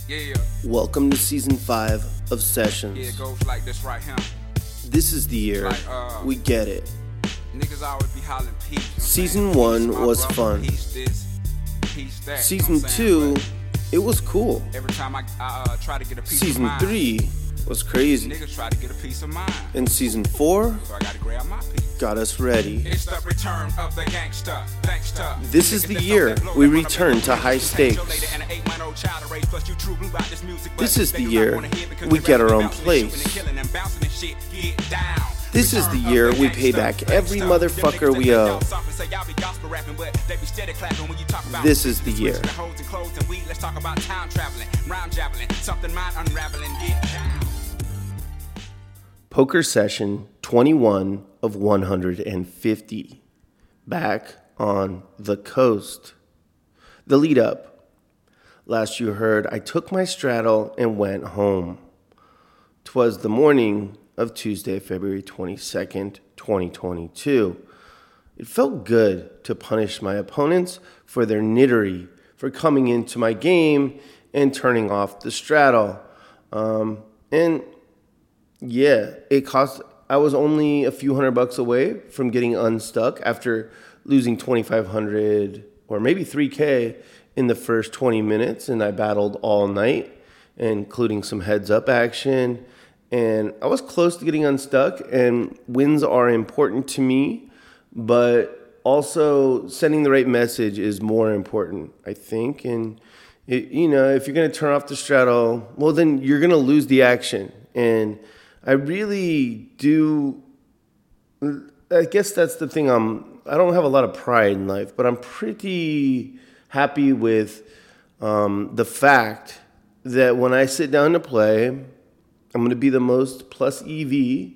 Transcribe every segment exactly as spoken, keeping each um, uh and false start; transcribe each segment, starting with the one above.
Yeah. Welcome to season five of Sessions. Yeah, it goes like this right here. This is the year. Like, uh, we get it. Niggas always be hollering peace. You know Season peace, one my was brother, fun. Peace this, peace that. Season you know two, but it was cool. every time I, I uh, try to get a piece Season of mind, three was crazy. niggas try to get a piece of mind. And season four So I gotta grab my piece. got us ready. It's the return of the gangster. Gangster. This is the year we return to high stakes. This is the year we get our own place. This is the year we pay back every motherfucker we owe. This is the year. Poker session twenty-one of one hundred fifty. Back on the coast. The lead up. Last you heard, I took my straddle and went home. 'Twas the morning of Tuesday, February twenty-second, twenty twenty-two. It felt good to punish my opponents for their nittery, for coming into my game and turning off the straddle. Um, and yeah, it cost, I was only a few hundred bucks away from getting unstuck after losing twenty-five hundred or maybe three K in the first twenty minutes. And I battled all night, including some heads up action. And I was close to getting unstuck, and wins are important to me, but also sending the right message is more important, I think. And, it, you know, if you're going to turn off the straddle, well, then you're going to lose the action. And I really do, I guess that's the thing. I'm, I don't have a lot of pride in life, but I'm pretty happy with um, the fact that when I sit down to play, I'm going to be the most plus E V,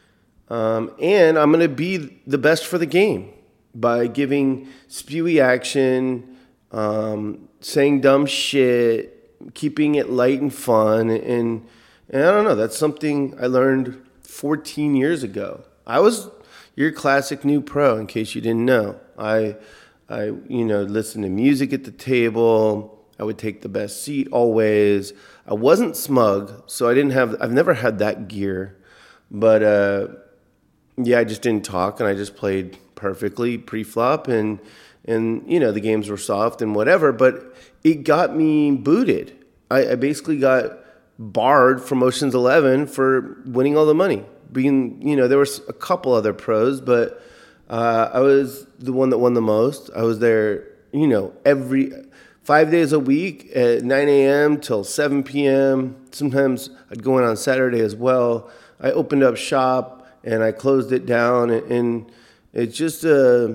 um, and I'm going to be the best for the game by giving spewy action, um, saying dumb shit, keeping it light and fun, and, and I don't know, that's something I learned fourteen years ago. I was your classic new pro, in case you didn't know. I, I, you know, listened to music at the table. I would take the best seat always. I wasn't smug, so I didn't have, I've never had that gear. But, uh, yeah, I just didn't talk, and I just played perfectly pre-flop, and, and you know, the games were soft and whatever, but it got me booted. I, I basically got barred from Ocean's Eleven for winning all the money. Being, you know, there was a couple other pros, but uh, I was the one that won the most. I was there, you know, every... Five days a week at nine a.m. till seven p.m. Sometimes I'd go in on Saturday as well. I opened up shop and I closed it down. And it's just, uh,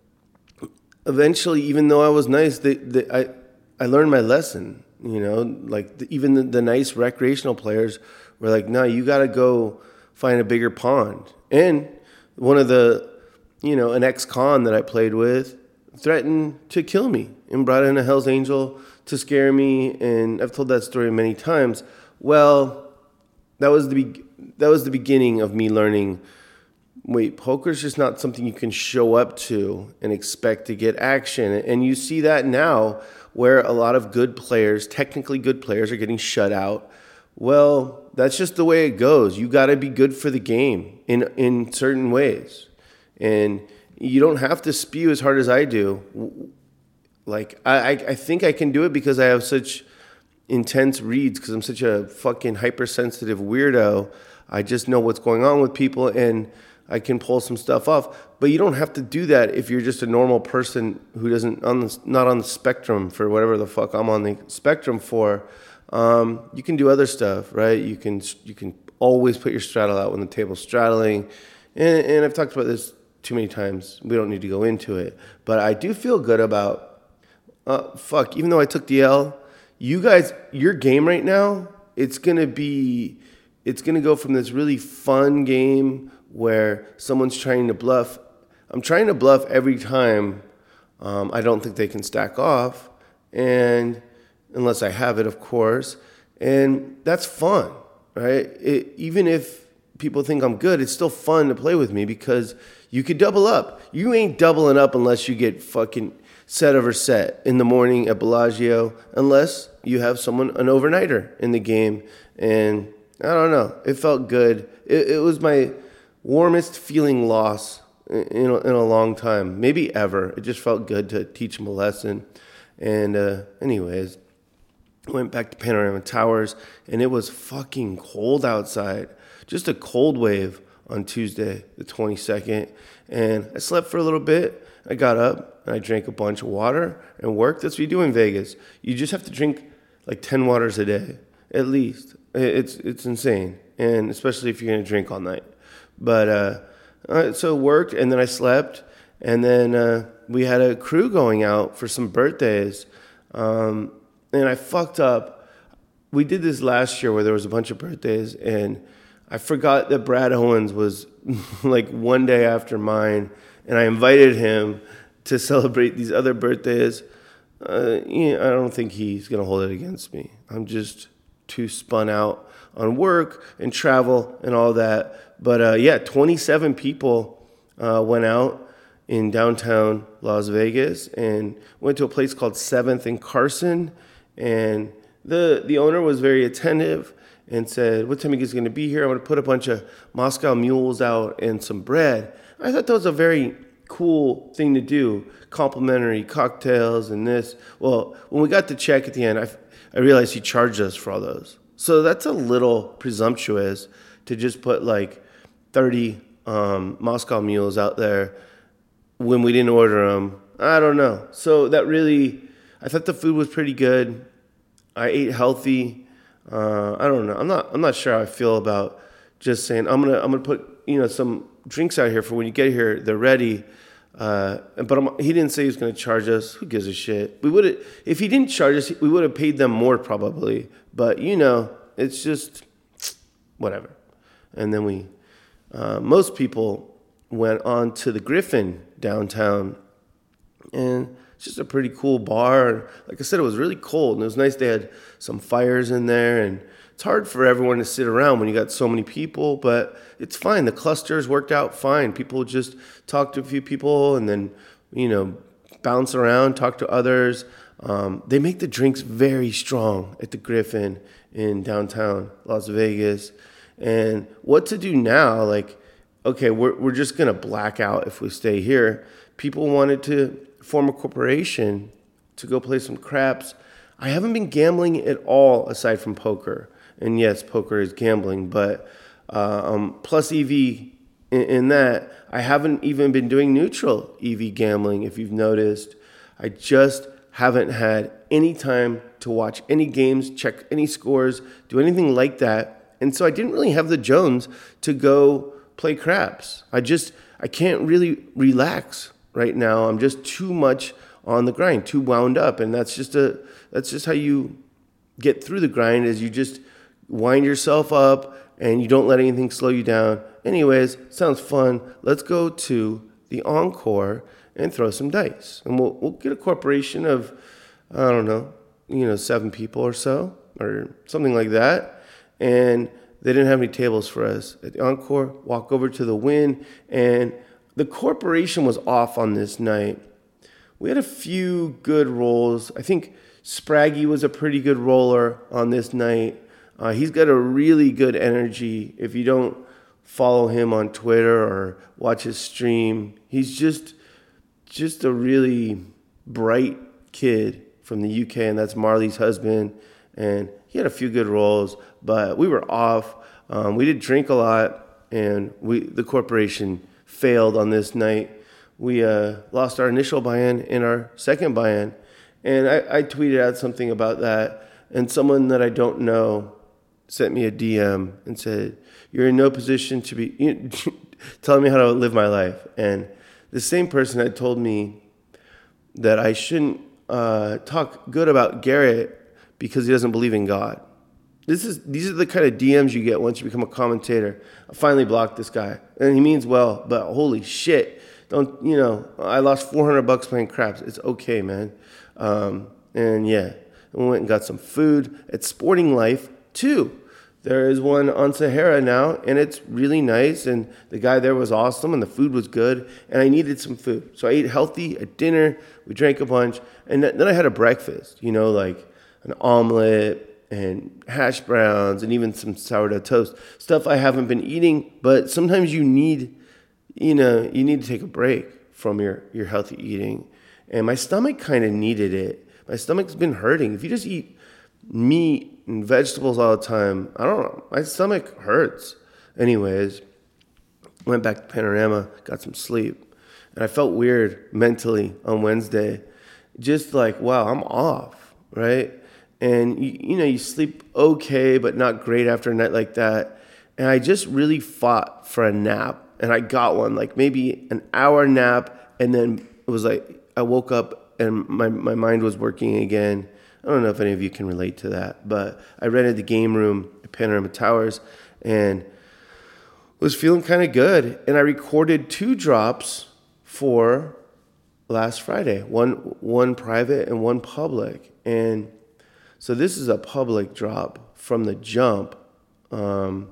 eventually, even though I was nice, they, they, I, I learned my lesson. You know, like the, even the, the nice recreational players were like, no, you got to go find a bigger pond. And one of the, you know, an ex-con that I played with threatened to kill me and brought in a Hell's Angel to scare me, and I've told that story many times. Well, that was the be- that was the beginning of me learning, wait, poker's just not something you can show up to and expect to get action. And you see that now where a lot of good players, technically good players, are getting shut out. Well, that's just the way it goes. You got to be good for the game in in certain ways. And you don't have to spew as hard as I do. Like, I, I think I can do it because I have such intense reads, because I'm such a fucking hypersensitive weirdo. I just know what's going on with people, and I can pull some stuff off. But you don't have to do that if you're just a normal person who doesn't, on the, not on the spectrum for whatever the fuck I'm on the spectrum for. Um, you can do other stuff, right? You can you can always put your straddle out when the table's straddling. And, and I've talked about this too many times. We don't need to go into it. But I do feel good about, uh, fuck, even though I took the L, you guys, your game right now, it's going to be, it's going to go from this really fun game where someone's trying to bluff. I'm trying to bluff every time. Um, I don't think they can stack off, and unless I have it, of course. And that's fun, right? It, even if people think I'm good, it's still fun to play with me because you could double up. You ain't doubling up unless you get fucking set over set in the morning at Bellagio, unless you have someone, an overnighter in the game. And I don't know, it felt good. It, it was my warmest feeling loss in a, in a long time, maybe ever. It just felt good to teach him a lesson. And uh, anyways, went back to Panorama Towers, and it was fucking cold outside. Just a cold wave on Tuesday, the twenty-second. And I slept for a little bit. I got up, and I drank a bunch of water and worked. That's what you do in Vegas. You just have to drink like ten waters a day, at least. It's it's insane, and especially if you're going to drink all night. But uh, uh, so worked, and then I slept, and then uh, we had a crew going out for some birthdays, um, and I fucked up. We did this last year where there was a bunch of birthdays, and I forgot that Brad Owens was like one day after mine, and I invited him to celebrate these other birthdays. Uh, you know, I don't think he's going to hold it against me. I'm just too spun out on work and travel and all that. But uh, yeah, twenty-seven people uh, went out in downtown Las Vegas and went to a place called seventh and Carson. And the the owner was very attentive and said, what time are you guys going to be here? I'm going to put a bunch of Moscow mules out and some bread. I thought that was a very cool thing to do, complimentary cocktails and this. Well, when we got the check at the end, I, I realized he charged us for all those. So that's a little presumptuous to just put like thirty um, Moscow mules out there when we didn't order them. I don't know. So that really, I thought the food was pretty good. I ate healthy. Uh, I don't know. I'm not. I'm not sure how I feel about just saying I'm gonna. I'm gonna put you know some drinks out here for when you get here. They're ready. Uh, but I'm, he didn't say he was gonna charge us. Who gives a shit? We would have. If he didn't charge us, we would have paid them more probably. But you know, it's just whatever. And then we. Uh, most people went on to the Griffin downtown, and it's just a pretty cool bar. Like I said, it was really cold, and it was nice. They had some fires in there, and it's hard for everyone to sit around when you got so many people, but it's fine. The clusters worked out fine. People just talk to a few people and then, you know, bounce around, talk to others. Um, they make the drinks very strong at the Griffin in downtown Las Vegas. And what to do now, like, okay, we're we're just going to black out if we stay here. People wanted to form a corporation to go play some craps. I haven't been gambling at all aside from poker. And yes, poker is gambling, but uh, um, plus E V in, in that, I haven't even been doing neutral E V gambling, if you've noticed. I just haven't had any time to watch any games, check any scores, do anything like that. And so I didn't really have the Jones to go play craps. I just, I can't really relax right now. I'm just too much on the grind, too wound up. And that's just a, that's just how you get through the grind, is you just wind yourself up and you don't let anything slow you down. Anyways, sounds fun. Let's go to the Encore and throw some dice. And we'll, we'll get a corporation of, I don't know, you know, seven people or so, or something like that. And they didn't have any tables for us at the Encore. Walk over to the Wynn, and the corporation was off on this night. We had a few good rolls. I think Spraggy was a pretty good roller on this night. Uh, he's got a really good energy. If you don't follow him on Twitter or watch his stream, he's just just a really bright kid from the U K, and that's Marley's husband. And he had a few good rolls, but we were off. Um, we did drink a lot, and we the corporation failed on this night. We uh, lost our initial buy-in and our second buy-in. And I, I tweeted out something about that, and someone that I don't know sent me a D M and said, you're in no position to be you know, telling me how to live my life. And the same person had told me that I shouldn't uh, talk good about Garrett because he doesn't believe in God. This is These are the kind of D Ms you get once you become a commentator. I finally blocked this guy, and he means well, but holy shit. Don't, you know, I lost four hundred bucks playing craps. It's okay, man. Um, and yeah, we went and got some food at Sporting Life too. There is one on Sahara now, and it's really nice, and the guy there was awesome, and the food was good, and I needed some food. So I ate healthy at dinner, we drank a bunch, and then I had a breakfast, you know, like an omelet and hash browns and even some sourdough toast. Stuff I haven't been eating, but sometimes you need, you know, you need to take a break from your, your healthy eating. And my stomach kind of needed it. My stomach's been hurting. If you just eat meat and vegetables all the time, I don't know, my stomach hurts. Anyways, went back to Panorama, got some sleep, and I felt weird mentally on Wednesday. Just like, wow, I'm off, right? And, you, you know, you sleep okay, but not great after a night like that. And I just really fought for a nap, and I got one, like maybe an hour nap, and then it was like I woke up and my, my mind was working again. I don't know if any of you can relate to that, but I rented the game room at Panorama Towers and was feeling kind of good. And I recorded two drops for last Friday, one one private and one public. And so this is a public drop from the jump, um,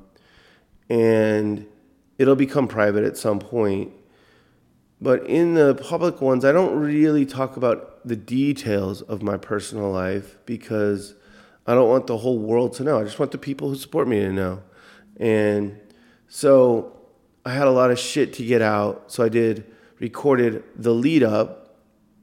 and it'll become private at some point. But in the public ones, I don't really talk about the details of my personal life because I don't want the whole world to know. I just want the people who support me to know. And so I had a lot of shit to get out. So I did recorded the lead up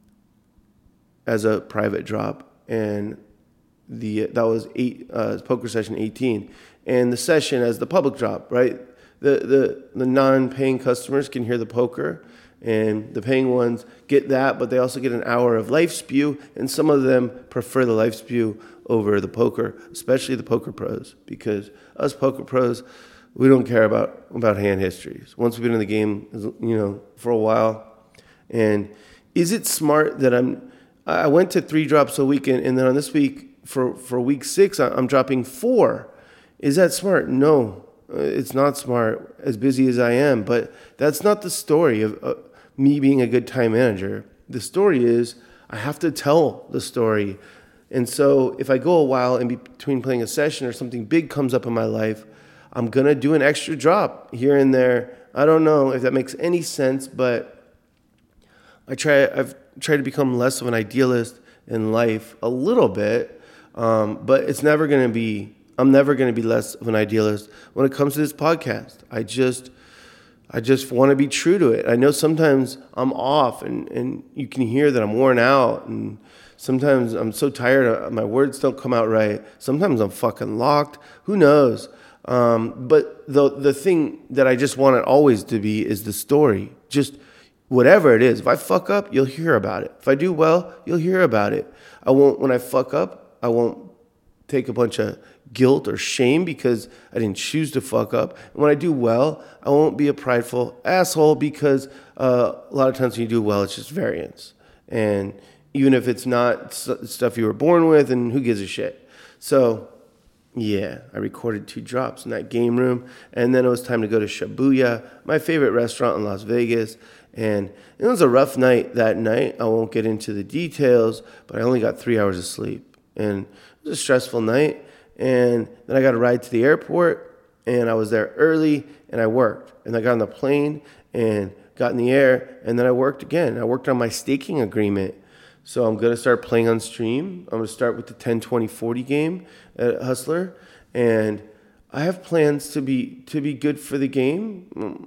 as a private drop, and the that was eight uh, poker session eighteen, and the session as the public drop. Right, the the the non-paying customers can hear the poker, and the paying ones get that, but they also get an hour of life spew, and some of them prefer the life spew over the poker, especially the poker pros, because us poker pros, we don't care about, about hand histories. Once we've been in the game, you know, for a while. And is it smart that I'm, I went to three drops a week, and, and then on this week, for, for week six, I'm dropping four. Is that smart? No, it's not smart, as busy as I am. But that's not the story of uh, me being a good time manager. The story is I have to tell the story. And so if I go a while in between playing a session or something big comes up in my life, I'm going to do an extra drop here and there. I don't know if that makes any sense, but I try, I've tried to become less of an idealist in life a little bit, um, but it's never going to be, I'm never going to be less of an idealist when it comes to this podcast. I just, I just want to be true to it. I know sometimes I'm off and, and you can hear that I'm worn out, and sometimes I'm so tired, my words don't come out right. Sometimes I'm fucking locked. Who knows? Um, but the the thing that I just want it always to be is the story. Just whatever it is. If I fuck up, you'll hear about it. If I do well, you'll hear about it. I won't, when I fuck up, I won't take a bunch of guilt or shame because I didn't choose to fuck up. And when I do well, I won't be a prideful asshole because uh, a lot of times when you do well, it's just variance. And even if it's not stuff you were born with, and who gives a shit? So yeah, I recorded two drops in that game room, and then it was time to go to Shibuya, my favorite restaurant in Las Vegas, and it was a rough night that night. I won't get into the details, but I only got three hours of sleep, and it was a stressful night, and then I got a ride to the airport, and I was there early, and I worked, and I got on the plane, and got in the air, and then I worked again. I worked on my staking agreement. So I'm going to start playing on stream. I'm going to start with the ten twenty forty game at Hustler. And I have plans to be to be good for the game.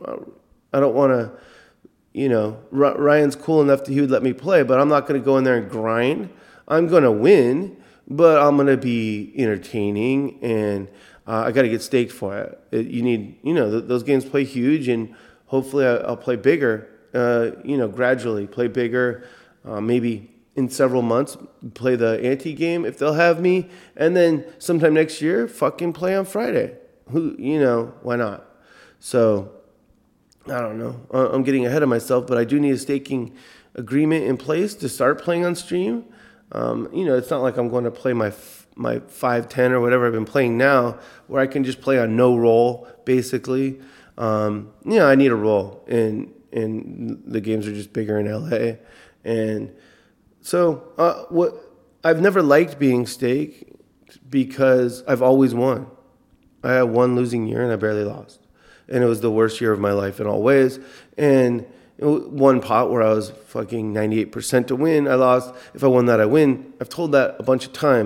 I don't want to, you know, Ryan's cool enough that he would let me play, but I'm not going to go in there and grind. I'm going to win, but I'm going to be entertaining, and uh, I got to get staked for it. it. You need, you know, th- those games play huge, and hopefully I, I'll play bigger, uh, you know, gradually play bigger, uh, maybe in several months, play the ante game if they'll have me, and then sometime next year, fucking play on Friday. Who, you know, why not? So, I don't know. I'm getting ahead of myself, but I do need a staking agreement in place to start playing on stream. Um, you know, it's not like I'm going to play my my five ten or whatever I've been playing now, where I can just play on no roll, basically. Um, you know, I need a roll, and and the games are just bigger in L A, and so uh, what I've never liked being staked because I've always won. I had one losing year and I barely lost, and it was the worst year of my life in all ways. And one pot where I was fucking ninety-eight percent to win, I lost. If I won that, I win. I've told that a bunch of times,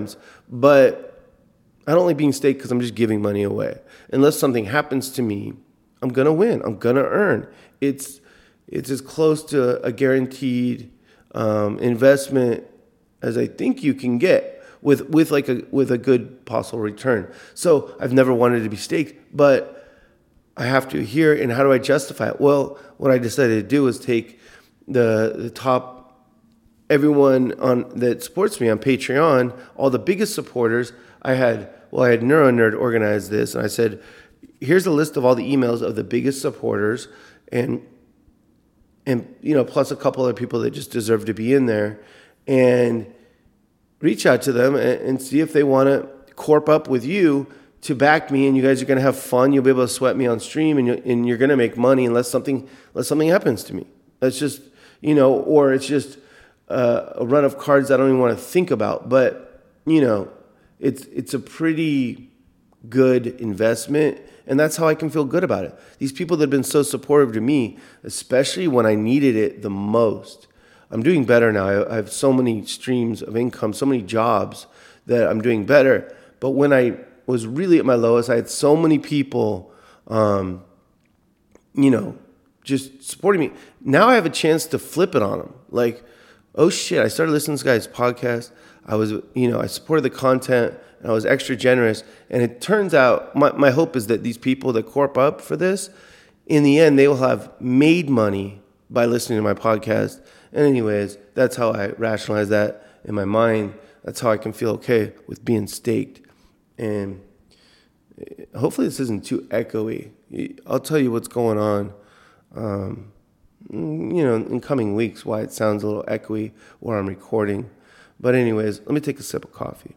But I don't like being staked because I'm just giving money away. Unless something happens to me, I'm gonna win. I'm gonna earn. It's it's as close to a guaranteed um, investment as I think you can get with with like a with a good possible return. So I've never wanted to be staked, but I have to here. And how do I justify it? Well, what I decided to do was take the the top everyone on that supports me on Patreon, all the biggest supporters. I had well, I had NeuroNerd organize this, and I said, here's a list of all the emails of the biggest supporters, and and you know, plus a couple other people that just deserve to be in there, and reach out to them and, and see if they want to corp up with you to back me, and you guys are going to have fun. You'll be able to sweat me on stream, and, you, and you're going to make money unless something unless something happens to me. That's just, you know, or it's just uh, a run of cards I don't even want to think about. But you know, it's it's a pretty good investment, and that's how I can feel good about it. These people that have been so supportive to me, especially when I needed it the most. I'm doing better now. I, I have so many streams of income, so many jobs that I'm doing better. But when I was really at my lowest, I had so many people, um, you know, just supporting me. Now I have a chance to flip it on them. Like, oh shit, I started listening to this guy's podcast. I was, you know, I supported the content, and I was extra generous. And it turns out, my, my hope is that these people that corp up for this, in the end, they will have made money by listening to my podcast. And anyways, that's how I rationalize that in my mind. That's how I can feel okay with being staked. And hopefully this isn't too echoey. I'll tell you what's going on, um, you know, in coming weeks, why it sounds a little echoey where I'm recording. But anyways, let me take a sip of coffee.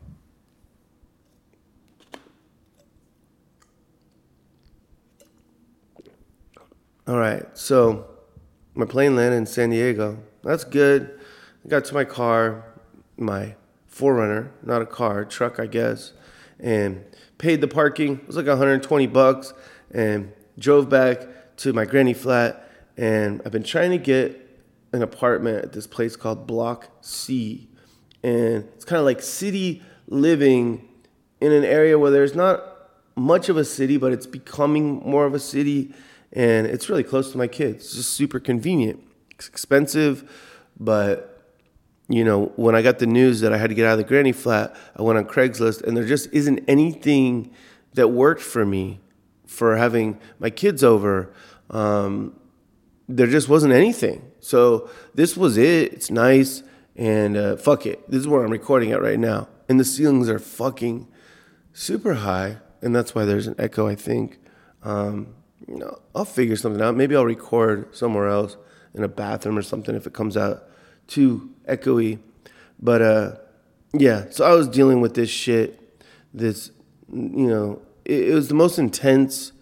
All right, so my plane landed in San Diego. That's good. I got to my car, my four runner, not a car, truck, I guess, and paid the parking. It was like one hundred twenty bucks, and drove back to my granny flat. And I've been trying to get an apartment at this place called Block C. And it's kind of like city living in an area where there's not much of a city, but it's becoming more of a city. And it's really close to my kids. It's just super convenient. It's expensive, but, you know, when I got the news that I had to get out of the granny flat, I went on Craigslist, and there just isn't anything that worked for me for having my kids over. Um, there just wasn't anything. So this was it. It's nice, and uh, fuck it. This is where I'm recording at right now. And the ceilings are fucking super high, and that's why there's an echo, I think. Um, you know, I'll figure something out. Maybe I'll record somewhere else in a bathroom or something if it comes out too echoey. But, uh, yeah, so I was dealing with this shit, this, you know, it, it was the most intense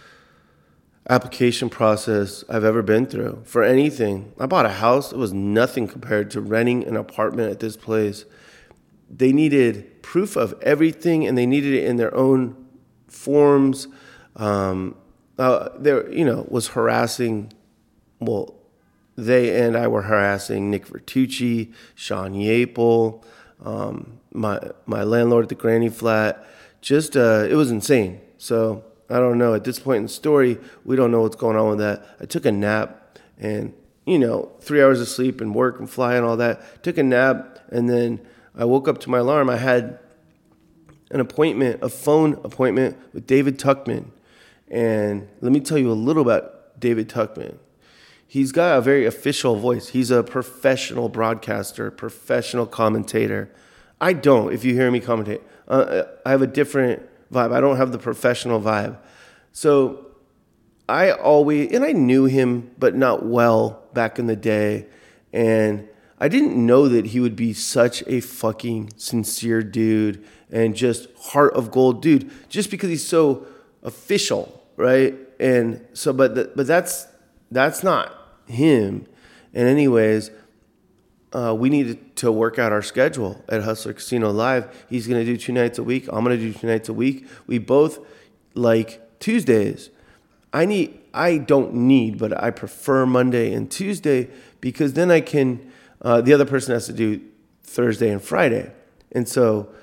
application process I've ever been through for anything. I bought a house. It was nothing compared to renting an apartment at this place. They needed proof of everything, and they needed it in their own forms. Um, uh, there, you know, was harassing, well, they and I were harassing Nick Vertucci, Sean Yapel, um, my my landlord at the granny flat. Just, uh, it was insane. So I don't know. At this point in the story, we don't know what's going on with that. I took a nap, and, you know, three hours of sleep and work and fly and all that. Took a nap, and then I woke up to my alarm. I had an appointment, a phone appointment with David Tuckman. And let me tell you a little about David Tuckman. He's got a very official voice. He's a professional broadcaster, professional commentator. I don't, if you hear me commentate. Uh, I have a different vibe. I don't have the professional vibe. So I always, and I knew him, but not well back in the day. And I didn't know that he would be such a fucking sincere dude and just heart of gold dude, just because he's so official, right? And so, but the, but that's that's not him. And anyways, uh, we needed to work out our schedule at Hustler Casino Live. He's going to do two nights a week. I'm going to do two nights a week. We both like Tuesdays. I need, I don't need, but I prefer Monday and Tuesday because then I can, uh, the other person has to do Thursday and Friday. And so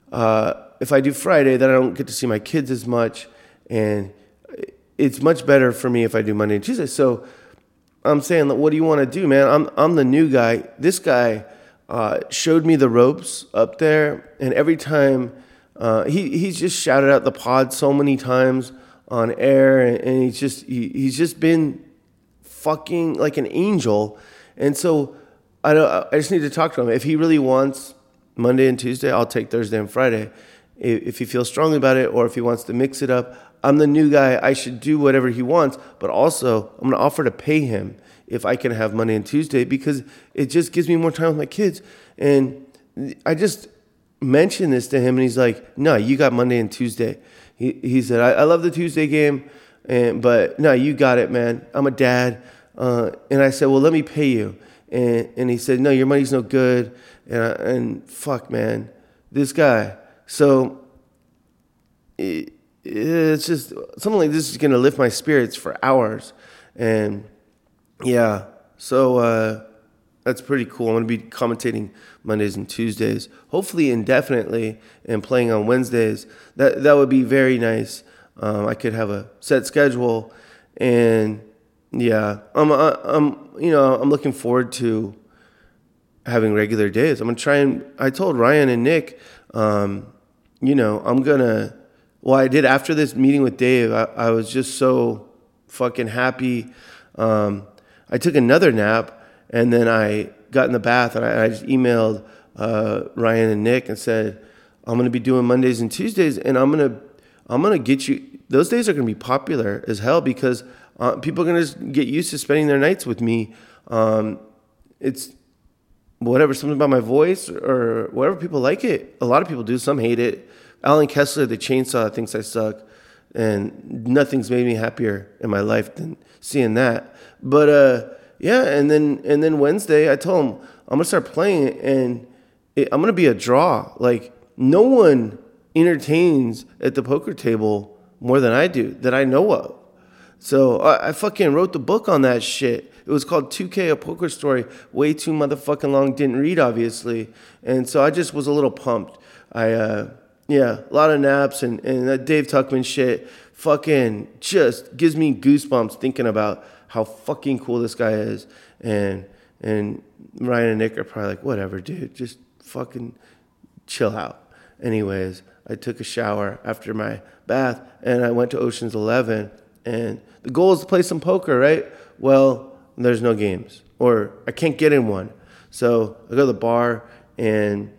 uh, if I do Friday, then I don't get to see my kids as much, and it's much better for me if I do Monday and Tuesday. So I'm saying, what do you want to do, man? I'm I'm the new guy. This guy uh, showed me the ropes up there, and every time uh, he he's just shouted out the pod so many times on air, and, and he's just he, he's just been fucking like an angel. And so I don't. I just need to talk to him. If he really wants Monday and Tuesday, I'll take Thursday and Friday. If he feels strongly about it, or if he wants to mix it up, I'm the new guy. I should do whatever he wants, but also I'm going to offer to pay him if I can have Monday and Tuesday, because it just gives me more time with my kids. And I just mentioned this to him, and he's like, "No, you got Monday and Tuesday." He he said, "I, I love the Tuesday game, and but no, you got it, man. I'm a dad." Uh, and I said, "Well, let me pay you." And and he said, "No, your money's no good." And I, and fuck, man, this guy. So it, it's just something like this is going to lift my spirits for hours. And yeah, so uh, that's pretty cool. I'm going to be commentating Mondays and Tuesdays, hopefully indefinitely, and playing on Wednesdays. That that would be very nice. Um, I could have a set schedule, and yeah, I'm I'm you know I'm looking forward to having regular days. I'm gonna try and I told Ryan and Nick, um, you know, I'm gonna. Well, I did after this meeting with Dave. I, I was just so fucking happy. Um, I took another nap, and then I got in the bath, and I, I just emailed uh, Ryan and Nick and said, I'm gonna be doing Mondays and Tuesdays, and I'm gonna I'm gonna get you. Those days are gonna be popular as hell because uh, people are gonna just get used to spending their nights with me. Um, it's whatever, something about my voice or whatever, people like it. A lot of people do. Some hate it. Alan Kessler, the chainsaw, thinks I suck, and nothing's made me happier in my life than seeing that. But uh, yeah, and then and then Wednesday, I told him I'm gonna start playing it, and it, I'm gonna be a draw. Like no one entertains at the poker table more than I do that I know of. So I, I fucking wrote the book on that shit. It was called two K, A Poker Story. Way too motherfucking long. Didn't read, obviously. And so I just was a little pumped. I, uh, yeah, a lot of naps and, and that Dave Tuckman shit fucking just gives me goosebumps thinking about how fucking cool this guy is. And, and Ryan and Nick are probably like, whatever, dude, just fucking chill out. Anyways, I took a shower after my bath and I went to Ocean's eleven. And the goal is to play some poker, right? Well, there's no games, or I can't get in one. So I go to the bar and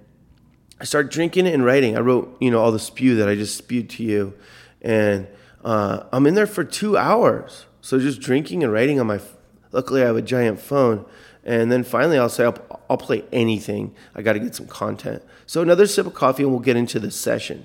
I start drinking and writing. I wrote, you know, all the spew that I just spewed to you. And uh, I'm in there for two hours. So just drinking and writing on my, luckily I have a giant phone. And then finally I'll say, I'll, I'll play anything. I got to get some content. So another sip of coffee and we'll get into the session.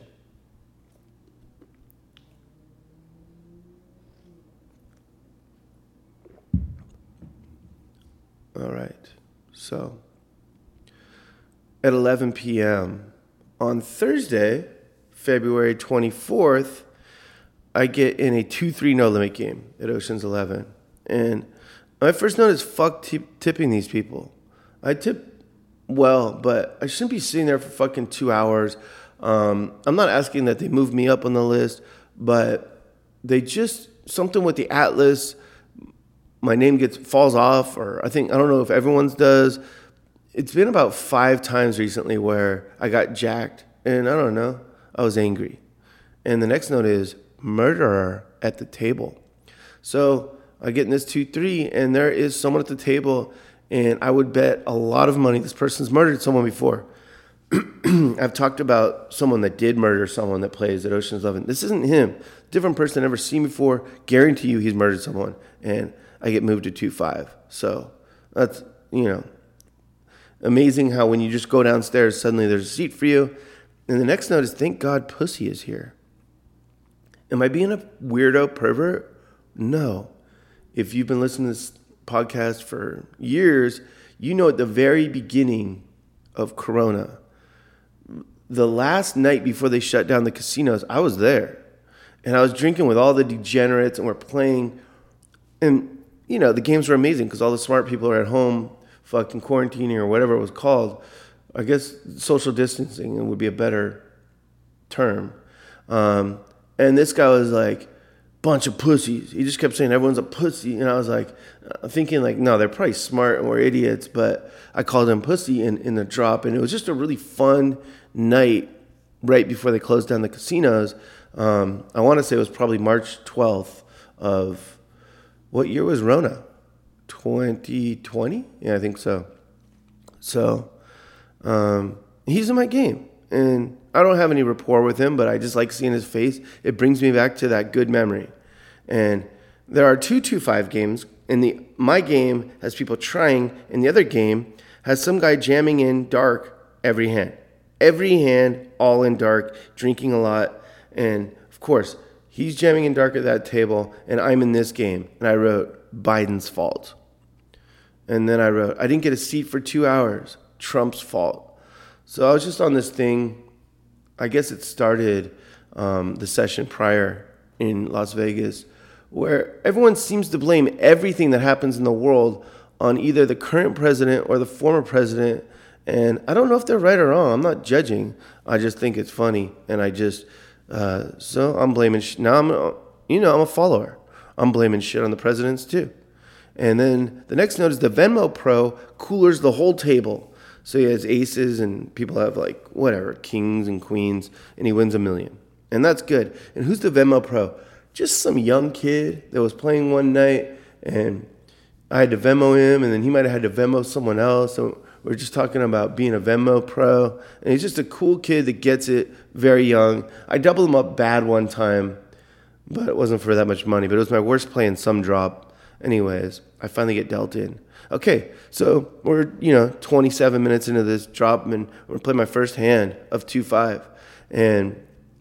All right, so at eleven p.m. on Thursday, February twenty-fourth, I get in a two three no limit game at Ocean's eleven. And my first note is fuck tip- tipping these people. I tip well, but I shouldn't be sitting there for fucking two hours. Um, I'm not asking that they move me up on the list, but they just, something with the Atlas, my name gets falls off, or I think, I don't know if everyone's does. It's been about five times recently where I got jacked, and I don't know, I was angry. And the next note is murderer at the table. So I get in this two three, and there is someone at the table, and I would bet a lot of money this person's murdered someone before. I've talked about someone that did murder someone that plays at Ocean's eleven. This isn't him. Different person I've never seen before. Guarantee you he's murdered someone. And I get moved to two five. So that's, you know, amazing how when you just go downstairs, suddenly there's a seat for you. And the next note is, thank God pussy is here. Am I being a weirdo pervert? No. If you've been listening to this podcast for years, you know at the very beginning of Corona, the last night before they shut down the casinos, I was there. And I was drinking with all the degenerates, and we're playing. And, you know, the games were amazing because all the smart people are at home fucking quarantining or whatever it was called. I guess social distancing would be a better term. Um, and this guy was like, bunch of pussies. He just kept saying everyone's a pussy. And I was like, uh, thinking like, no, they're probably smart and we're idiots. But I called him pussy in, in the drop. And it was just a really fun night right before they closed down the casinos. Um, I want to say it was probably March twelfth of, what year was Rona? twenty twenty? Yeah, I think so. So um, he's in my game. And I don't have any rapport with him, but I just like seeing his face. It brings me back to that good memory. And there are two two five games. And the my game has people trying, and the other game has some guy jamming in dark every hand. Every hand, all in dark, drinking a lot. And, of course, he's jamming in dark at that table, and I'm in this game. And I wrote, Biden's fault. And then I wrote, I didn't get a seat for two hours. Trump's fault. So I was just on this thing. I guess it started um, the session prior in Las Vegas, where everyone seems to blame everything that happens in the world on either the current president or the former president. And I don't know if they're right or wrong. I'm not judging. I just think it's funny. And I just, uh, so I'm blaming, sh- now I'm, you know, I'm a follower. I'm blaming shit on the presidents too. And then the next note is the Venmo Pro coolers the whole table. So he has aces and people have like, whatever, kings and queens, and he wins a million. And that's good. And who's the Venmo Pro? Just some young kid that was playing one night, and I had to Venmo him, and then he might have had to Venmo someone else. So we're just talking about being a Venmo Pro. And he's just a cool kid that gets it very young. I doubled him up bad one time, but it wasn't for that much money. But it was my worst play in some drop. Anyways, I finally get dealt in. Okay, so we're, you know, twenty-seven minutes into this drop, and we're playing my first hand of two five. And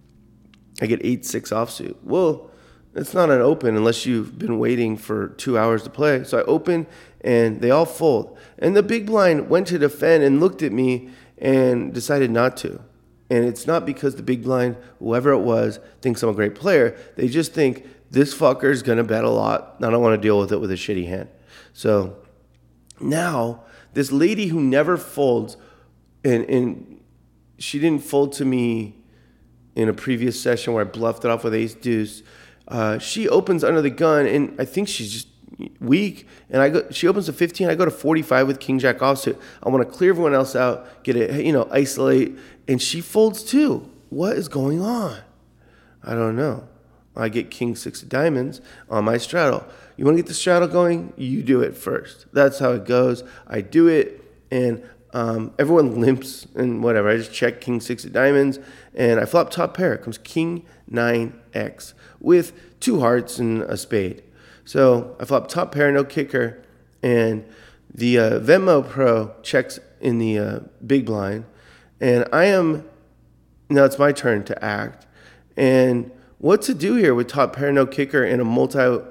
I get eight six offsuit. Well, it's not an open unless you've been waiting for two hours to play. So I open, and they all fold. And the big blind went to defend and looked at me and decided not to. And it's not because the big blind, whoever it was, thinks I'm a great player. They just think this fucker is going to bet a lot. I don't want to deal with it with a shitty hand. So now this lady who never folds, and, and she didn't fold to me in a previous session where I bluffed it off with ace deuce. Uh, she opens under the gun, and I think she's just weak. And I go. She opens to fifteen. I go to forty-five with king jack offsuit. I want to clear everyone else out, get it, you know, isolate. And she folds too. What is going on? I don't know. I get king six of diamonds on my straddle. You want to get the straddle going? You do it first. That's how it goes. I do it, and um, everyone limps and whatever. I just check king six of diamonds, and I flop top pair. It comes king nine X with two hearts and a spade. So I flop top pair, no kicker, and the uh, Venmo Pro checks in the uh, big blind, and I am, now it's my turn to act, and what to do here with top pair, no kicker, and a multi-way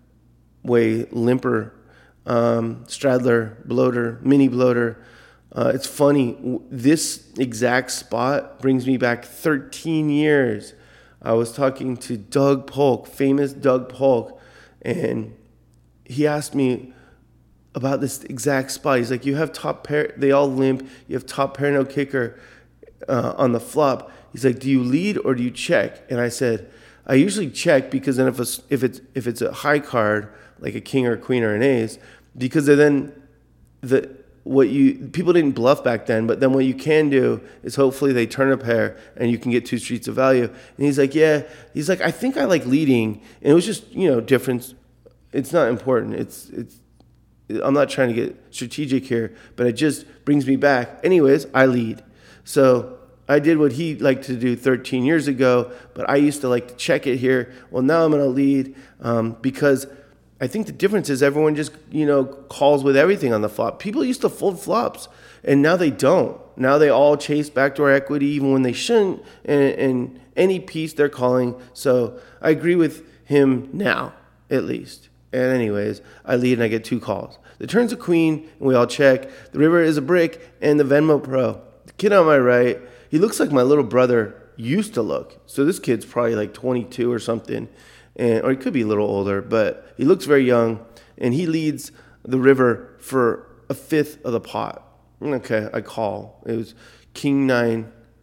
limper, um, straddler, bloater, mini bloater. Uh, it's funny. This exact spot brings me back thirteen years. I was talking to Doug Polk, famous Doug Polk, and he asked me about this exact spot. He's like, you have top pair, they all limp, you have top pair, no kicker uh, on the flop. He's like, do you lead or do you check? And I said, I usually check, because then if it's, if it's if it's a high card like a king or a queen or an ace, because then the what you people didn't bluff back then, but then what you can do is hopefully they turn a pair and you can get two streets of value. And he's like, yeah, he's like, I think I like leading, and it was just, you know, difference. It's not important. It's it's. I'm not trying to get strategic here, but it just brings me back. Anyways, I lead, so I did what he liked to do thirteen years ago, but I used to like to check it here. Well, now I'm going to lead um, because I think the difference is everyone just, you know, calls with everything on the flop. People used to fold flops, and now they don't. Now they all chase backdoor equity even when they shouldn't, and, and any piece they're calling. So I agree with him now, at least. And anyways, I lead and I get two calls. The turn's a queen, and we all check. The river is a brick, and the Venmo Pro. The kid on my right, he looks like my little brother used to look. So this kid's probably like twenty-two or something, and or he could be a little older, but he looks very young, and he leads the river for a fifth of the pot. Okay, I call. It was king nine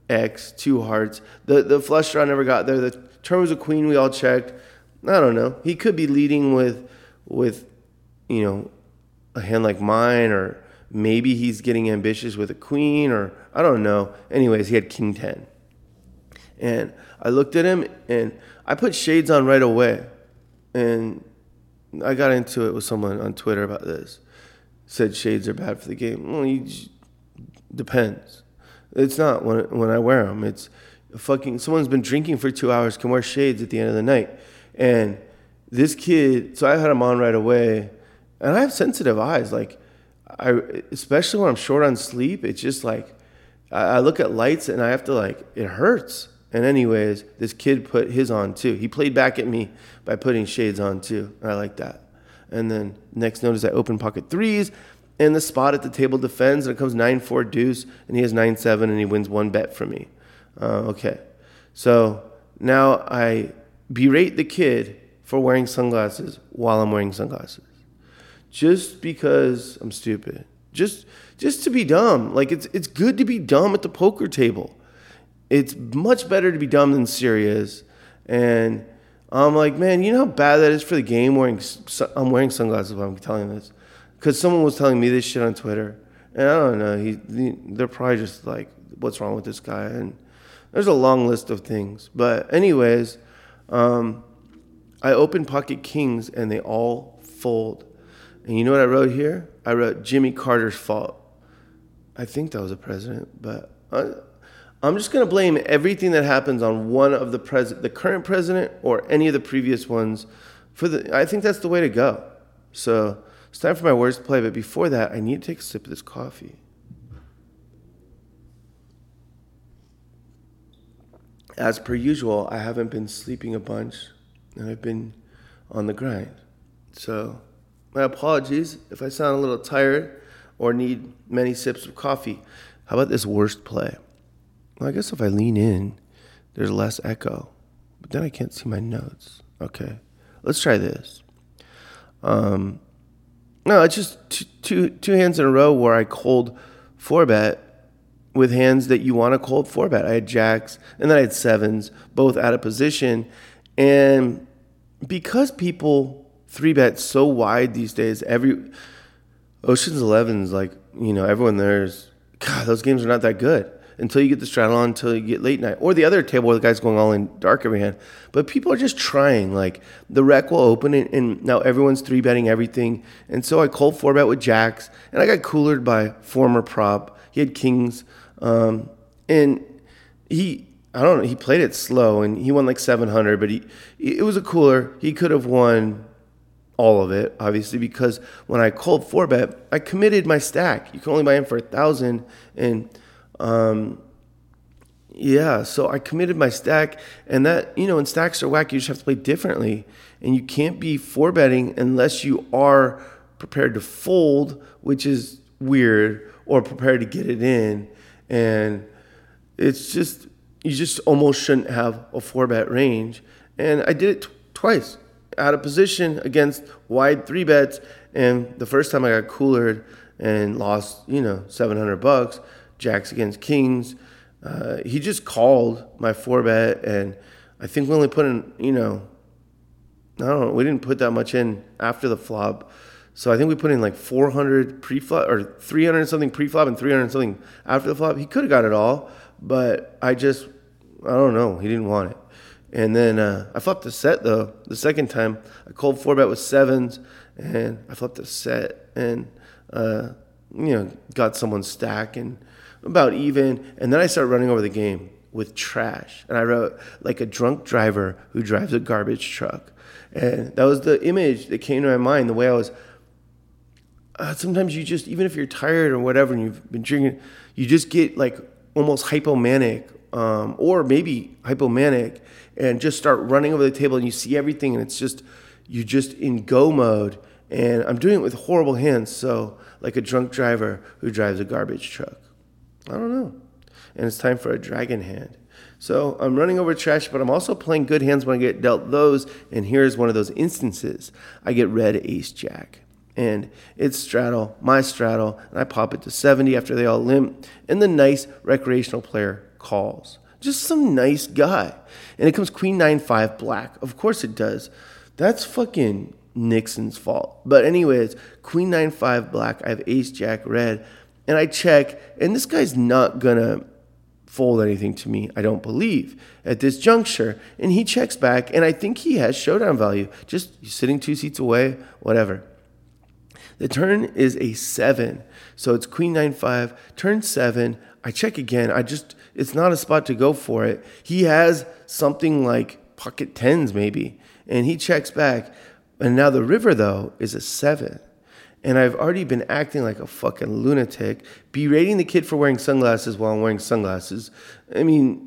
X, two hearts. The the flush draw never got there. The turn was a queen. We all checked. I don't know. He could be leading with, with, you know, a hand like mine, or maybe he's getting ambitious with a queen, or I don't know. Anyways, he had king ten. And I looked at him, and I put shades on right away. And I got into it with someone on Twitter about this. Said shades are bad for the game. Well, you just, depends. It's not when when I wear them. It's fucking someone's been drinking for two hours can wear shades at the end of the night. And this kid, so I had him on right away. And I have sensitive eyes. Like, I especially when I'm short on sleep, it's just like, I, I look at lights and I have to like, it hurts. And anyways, this kid put his on too. He played back at me by putting shades on too. I like that. And then next note is I open pocket threes, and the spot at the table defends, and it comes nine four deuce, and he has nine seven, and he wins one bet from me. Uh, okay. So now I berate the kid for wearing sunglasses while I'm wearing sunglasses. Just because I'm stupid. Just just to be dumb. Like, it's it's good to be dumb at the poker table. It's much better to be dumb than serious. And I'm like, man, you know how bad that is for the game? Wearing I'm wearing sunglasses while I'm telling this. Because someone was telling me this shit on Twitter. And I don't know. He, they're probably just like, what's wrong with this guy? And there's a long list of things. But anyways, um, I open pocket kings, and they all fold. And you know what I wrote here? I wrote Jimmy Carter's fault. I think that was a president, but I, I'm just going to blame everything that happens on one of the pres- the current president or any of the previous ones. For the, I think that's the way to go. So it's time for my worst play, but before that, I need to take a sip of this coffee. As per usual, I haven't been sleeping a bunch, and I've been on the grind. So my apologies if I sound a little tired or need many sips of coffee. How about this worst play? Well, I guess if I lean in, there's less echo, but then I can't see my notes. Okay, let's try this. Um, no, it's just two, two, two hands in a row where I cold four bet with hands that you want to cold four bet. I had jacks, and then I had sevens, both out of position. And because people three bet so wide these days, every Ocean's Eleven's like, you know, everyone there's, God, those games are not that good until you get the straddle on, until you get late night. Or the other table where the guy's going all in dark every hand. But people are just trying. Like, the rec will open it, and now everyone's three betting everything. And so I cold four bet with jacks, and I got coolered by former prop. He had kings, um, and he, I don't know, he played it slow, and he won like seven hundred, but he, it was a cooler. He could have won all of it, obviously, because when I cold four bet, I committed my stack. You can only buy in for a thousand, and um, yeah, so I committed my stack, and that, you know, when stacks are whack, you just have to play differently, and you can't be four betting unless you are prepared to fold, which is weird, or prepared to get it in, and it's just, you just almost shouldn't have a four bet range, and I did it t- twice. Out of position against wide three bets, and the first time I got coolered and lost, you know, seven hundred bucks. Jacks against kings. Uh, he just called my four bet, and I think we only put in, you know, I don't know, we didn't put that much in after the flop. So I think we put in like four hundred pre-flop, or three hundred something pre-flop and three hundred something after the flop. He could have got it all, but I just, I don't know, he didn't want it. And then uh, I flopped a set, though. The second time, I called four bet with sevens, and I flopped a set, and, uh, you know, got someone's stack, and about even. And then I started running over the game with trash. And I wrote, like a drunk driver who drives a garbage truck. And that was the image that came to my mind, the way I was. Uh, sometimes you just, even if you're tired or whatever, and you've been drinking, you just get, like, almost hypomanic, um, or maybe hypomanic, and just start running over the table, and you see everything, and it's just, you're just in go mode. And I'm doing it with horrible hands, so like a drunk driver who drives a garbage truck. I don't know. And it's time for a dragon hand. So I'm running over trash, but I'm also playing good hands when I get dealt those. And here's one of those instances. I get red ace jack. And it's straddle, my straddle, and I pop it to seventy after they all limp. And the nice recreational player calls. Just some nice guy. And it comes queen nine five black. Of course it does. That's fucking Nixon's fault. But anyways, queen nine five black. I have ace jack red. And I check. And this guy's not going to fold anything to me, I don't believe, at this juncture. And he checks back. And I think he has showdown value. Just sitting two seats away, whatever. The turn is a seven. So it's queen nine five. Turn seven. I check again. I just... It's not a spot to go for it. He has something like pocket tens maybe, and he checks back. And now the river, though, is a seven. And I've already been acting like a fucking lunatic, berating the kid for wearing sunglasses while I'm wearing sunglasses. I mean,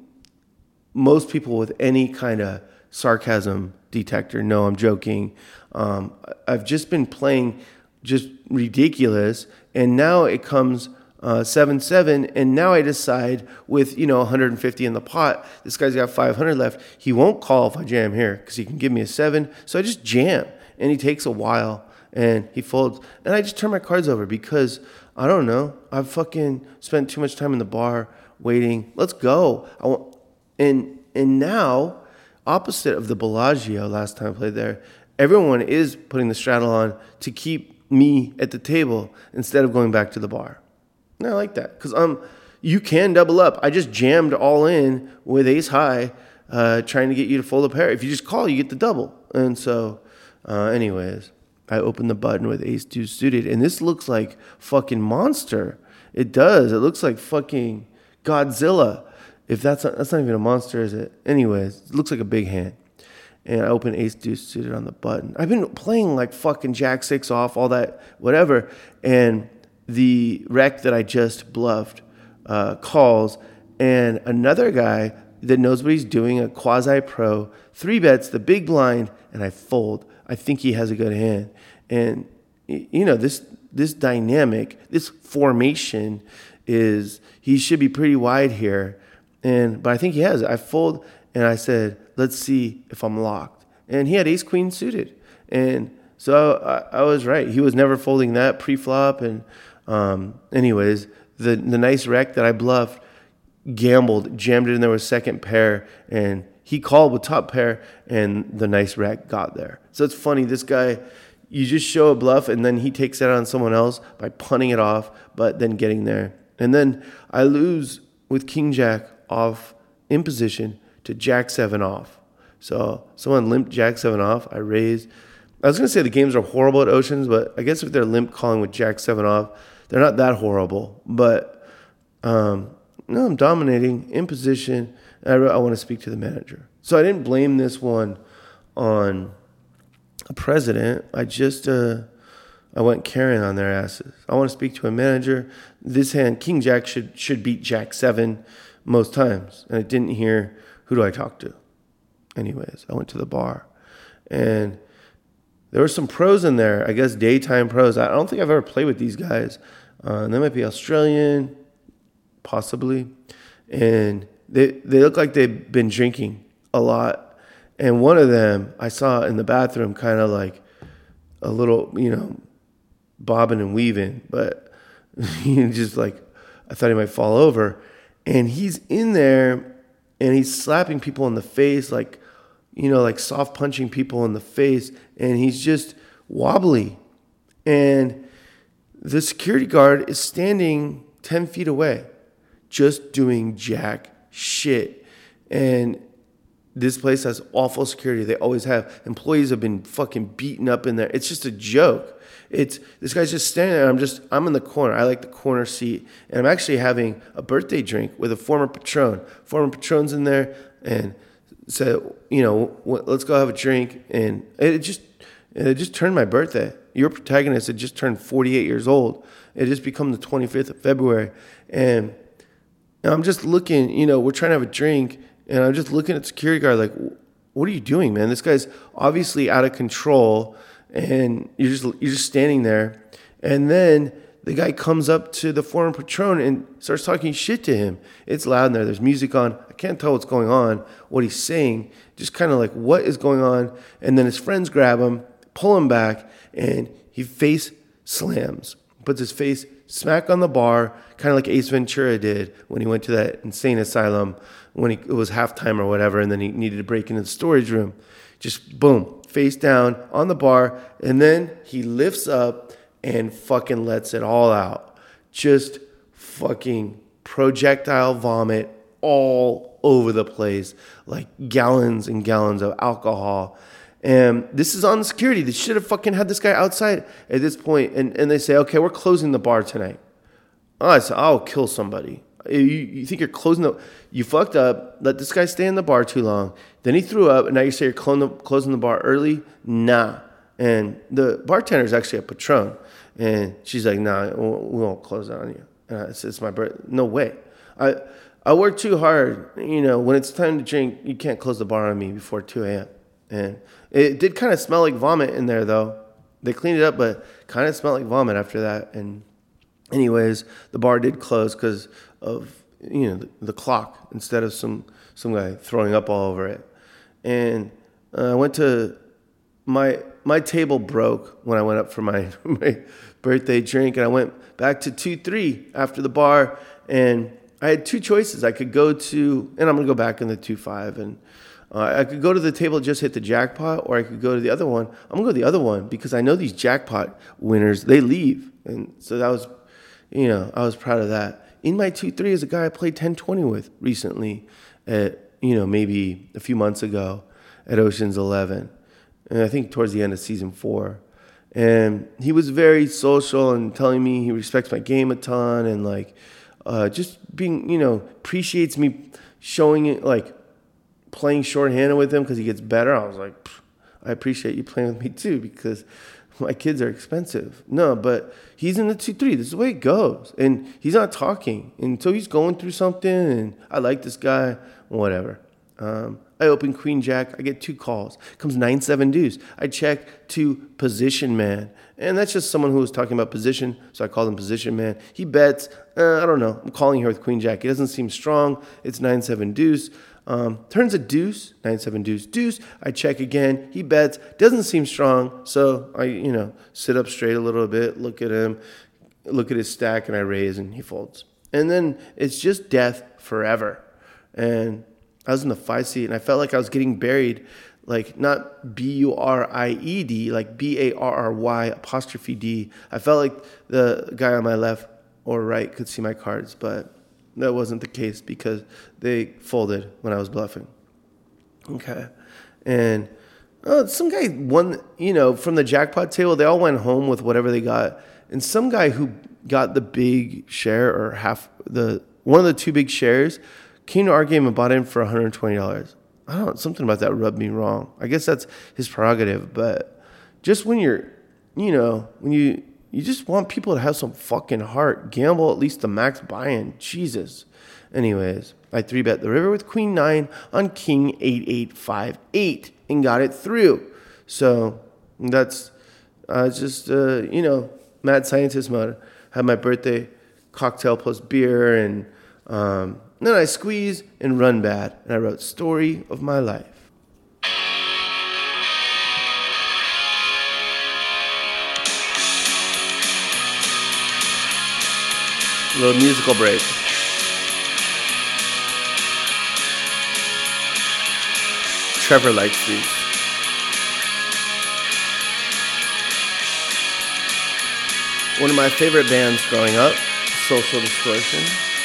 most people with any kind of sarcasm detector know I'm joking. Um, I've just been playing just ridiculous, and now it comes... Uh, seven seven, and now I decide with, you know, one hundred fifty in the pot, this guy's got five hundred left. He won't call if I jam here because he can give me a seven. So I just jam, and he takes a while, and he folds. And I just turn my cards over because, I don't know, I've fucking spent too much time in the bar waiting. Let's go. I want, and, and now, opposite of the Bellagio last time I played there, everyone is putting the straddle on to keep me at the table instead of going back to the bar. And I like that because um, you can double up. I just jammed all in with ace high, uh, trying to get you to fold a pair. If you just call, you get the double. And so, uh, anyways, I open the button with ace two suited, and this looks like fucking monster. It does. It looks like fucking Godzilla. If that's not, that's not even a monster, is it? Anyways, it looks like a big hand. And I open ace deuce suited on the button. I've been playing like fucking jack six off, all that, whatever, and the wreck that I just bluffed uh, calls, and another guy that knows what he's doing, a quasi-pro, three bets the big blind, and I fold. I think he has a good hand. And, you know, this this dynamic, this formation is, he should be pretty wide here, and but I think he has. I fold, and I said, let's see if I'm locked. And he had ace-queen suited. And so I, I was right. He was never folding that pre-flop, and Um, anyways, the the nice wreck that I bluffed, gambled, jammed it in there with second pair, and he called with top pair, and the nice wreck got there. So it's funny, this guy, you just show a bluff, and then he takes that on someone else by punting it off, but then getting there. And then I lose with king jack off in position to jack seven off. So someone limped jack seven off, I raised. I was going to say the games are horrible at Oceans, but I guess if they're limp calling with jack seven off, they're not that horrible. But um, no, I'm dominating in position. And I, I want to speak to the manager. So I didn't blame this one on a president. I just uh, I went carrying on their asses. I want to speak to a manager. This hand, king jack should should beat jack seven most times. And I didn't hear, who do I talk to? Anyways, I went to the bar. And there were some pros in there, I guess daytime pros. I don't think I've ever played with these guys. Uh, they might be Australian, possibly. And they they look like they've been drinking a lot. And one of them I saw in the bathroom kind of like a little, you know, bobbing and weaving. But he just like, I thought he might fall over. And he's in there and he's slapping people in the face like, you know, like soft punching people in the face, and he's just wobbly. And the security guard is standing ten feet away, just doing jack shit. And this place has awful security. They always have. Employees have been fucking beaten up in there. It's just a joke. It's this guy's just standing there. I'm just, I'm in the corner. I like the corner seat. And I'm actually having a birthday drink with a former Patron. Former Patron's in there, and said, you know, let's go have a drink. And it just it just turned my birthday. Your protagonist had just turned forty-eight years old. It just become the twenty-fifth of February. And I'm just looking, you know, we're trying to have a drink, and I'm just looking at security guard like, what are you doing, man? This guy's obviously out of control, and you're just you're just standing there. And then the guy comes up to the former Patron and starts talking shit to him. It's loud in there. There's music on. I can't tell what's going on, what he's saying. Just kind of like, what is going on? And then his friends grab him, pull him back, and he face slams, puts his face smack on the bar, kind of like Ace Ventura did when he went to that insane asylum when he, it was halftime or whatever, and then he needed to break into the storage room. Just boom, face down on the bar, and then he lifts up and fucking lets it all out. Just fucking projectile vomit all over the place, like gallons and gallons of alcohol. And this is on security. They should have fucking had this guy outside at this point. And, and they say, okay, we're closing the bar tonight. Oh, I said, I'll kill somebody. You, you think you're closing the... You fucked up. Let this guy stay in the bar too long. Then he threw up, and now you say you're closing the, closing the bar early? Nah. And the bartender is actually a Patron. And she's like, nah, we won't close it on you. And I said, it's my birthday. No way. I I work too hard. You know, when it's time to drink, you can't close the bar on me before two a.m. And it did kind of smell like vomit in there, though. They cleaned it up, but kind of smelled like vomit after that. And anyways, the bar did close because of, you know, the, the clock instead of some, some guy throwing up all over it. And uh, I went to, my my table broke when I went up for my, my birthday drink. And I went back to two three after the bar. And I had two choices. I could go to, and I'm going to go back in the two five, and uh, I could go to the table, just hit the jackpot, or I could go to the other one. I'm going to go to the other one because I know these jackpot winners, they leave. And so that was, you know, I was proud of that. In my two three is a guy I played ten twenty with recently at, you know, maybe a few months ago at Ocean's eleven. And I think towards the end of season four. And he was very social and telling me he respects my game a ton and like, Uh, just being, you know, appreciates me showing it, like playing shorthanded with him because he gets better. I was like, I appreciate you playing with me too because my kids are expensive. No, but he's in the two three. This is the way it goes. And he's not talking. And so he's going through something, and I like this guy, whatever. Um, I open Queen Jack. I get two calls. Comes nine seven deuce. I check to Position Man. And that's just someone who was talking about position, so I called him Position Man. He bets. Uh, I don't know. I'm calling here with Queen Jack. It doesn't seem strong. It's nine seven deuce. Um, turns a deuce. nine seven deuce deuce. I check again. He bets. Doesn't seem strong. So I, you know, sit up straight a little bit, look at him, look at his stack, and I raise, and he folds. And then it's just death forever. And I was in the five seat, and I felt like I was getting buried. Like not B U R I E D, like B A R R Y apostrophe D. I felt like the guy on my left or right could see my cards, but that wasn't the case because they folded when I was bluffing. Okay. And oh, some guy won, you know, from the jackpot table, they all went home with whatever they got. And some guy who got the big share or half, the one of the two big shares came to our game and bought in for one hundred twenty dollars. I don't know, something about that rubbed me wrong. I guess that's his prerogative, but just when you're, you know, when you, you just want people to have some fucking heart, gamble at least the max buy-in. Jesus. Anyways, I three bet the river with Queen nine on King eight eight five eight and got it through. So that's uh, just, uh, you know, mad scientist mode. Had my birthday cocktail plus beer and, um, then I squeeze and run bad, and I wrote Story of My Life. A little musical break. Trevor likes these. One of my favorite bands growing up, Social Distortion.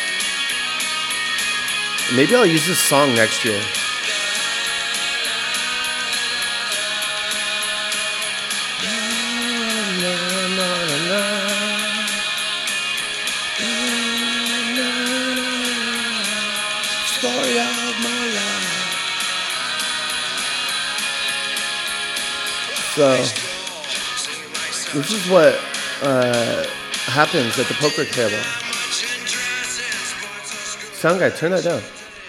Maybe I'll use this song next year. Story of my life. So, this is what uh, happens at the poker table. Sound guy, turn that down.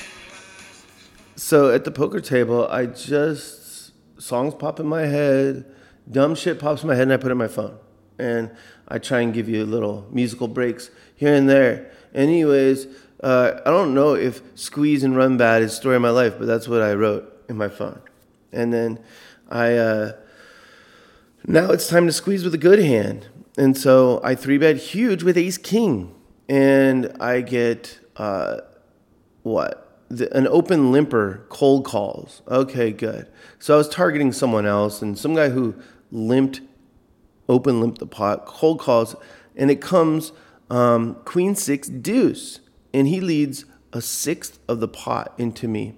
So at the poker table, I just, songs pop in my head, dumb shit pops in my head, and I put it in my phone. And I try and give you little musical breaks here and there. Anyways, uh, I don't know if Squeeze and Run Bad is Story of My Life, but that's what I wrote in my phone. And then I, uh, now it's time to squeeze with a good hand. And so I three bet huge with ace king. And I get, uh, what? The, an open limper cold calls. Okay, good. So I was targeting someone else, and some guy who limped, open limped the pot, cold calls, and it comes um, queen six deuce. And he leads a sixth of the pot into me.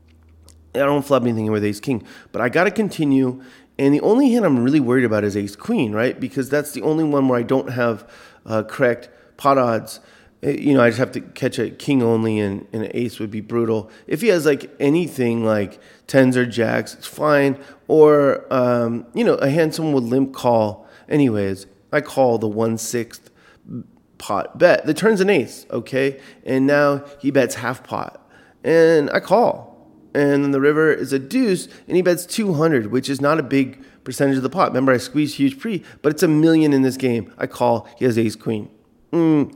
I don't flop anything with ace king, but I got to continue. And the only hand I'm really worried about is ace queen, right? Because that's the only one where I don't have uh, correct pot odds. You know, I just have to catch a king only, and, and an ace would be brutal. If he has like anything like tens or jacks, it's fine. Or, um, you know, a hand someone would limp call. Anyways, I call the one-sixth pot bet. The turn's an ace, okay? And now he bets half pot. And I call. And then the river is a deuce, and he bets two hundred, which is not a big percentage of the pot. Remember, I squeezed huge pre, but it's a million in this game. I call. He has ace queen. Mm,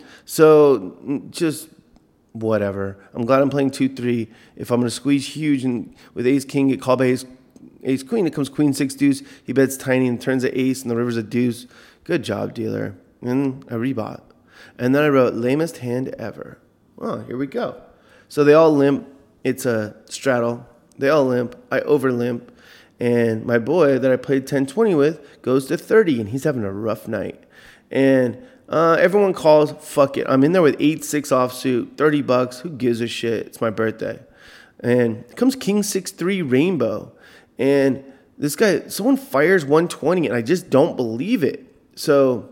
so just whatever. I'm glad I'm playing two three. If I'm going to squeeze huge and with ace king, get called by ace, ace queen, it comes queen six deuce. He bets tiny and turns to ace, and the river's a deuce. Good job, dealer. And I rebought. And then I wrote lamest hand ever. Well, here we go. So they all limp. It's a straddle. They all limp. I over limp. And my boy that I played ten twenty with goes to thirty, and he's having a rough night. And uh, everyone calls, fuck it. I'm in there with eight six offsuit, thirty bucks. Who gives a shit? It's my birthday. And comes king six three rainbow. And this guy, someone fires one twenty, and I just don't believe it. So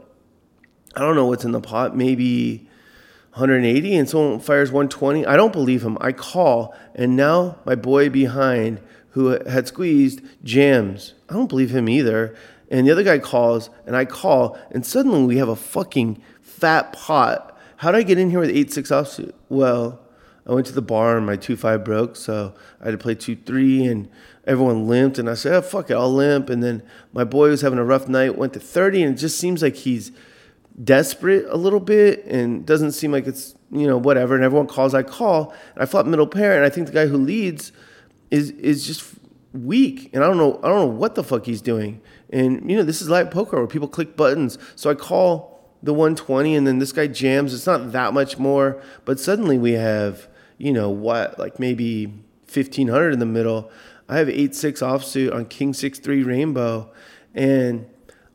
I don't know what's in the pot. Maybe one eighty, and someone fires one twenty. I don't believe him. I call, and now my boy behind, who had squeezed, jams. I don't believe him either. And the other guy calls, and I call, and suddenly we have a fucking fat pot. How did I get in here with eight six offsuit? Well, I went to the bar, and my two five broke, so I had to play two three, and everyone limped, and I said, oh, fuck it, I'll limp. And then my boy was having a rough night, went to thirty, and it just seems like he's desperate a little bit, and doesn't seem like it's, you know, whatever. And everyone calls, I call, and I flop middle pair, and I think the guy who leads is is just weak, and I don't know I don't know what the fuck he's doing. And you know, this is live poker where people click buttons. So I call the one twenty, and then this guy jams. It's not that much more, but suddenly we have, you know, what, like maybe fifteen hundred in the middle. I have eight six offsuit on king six three rainbow, and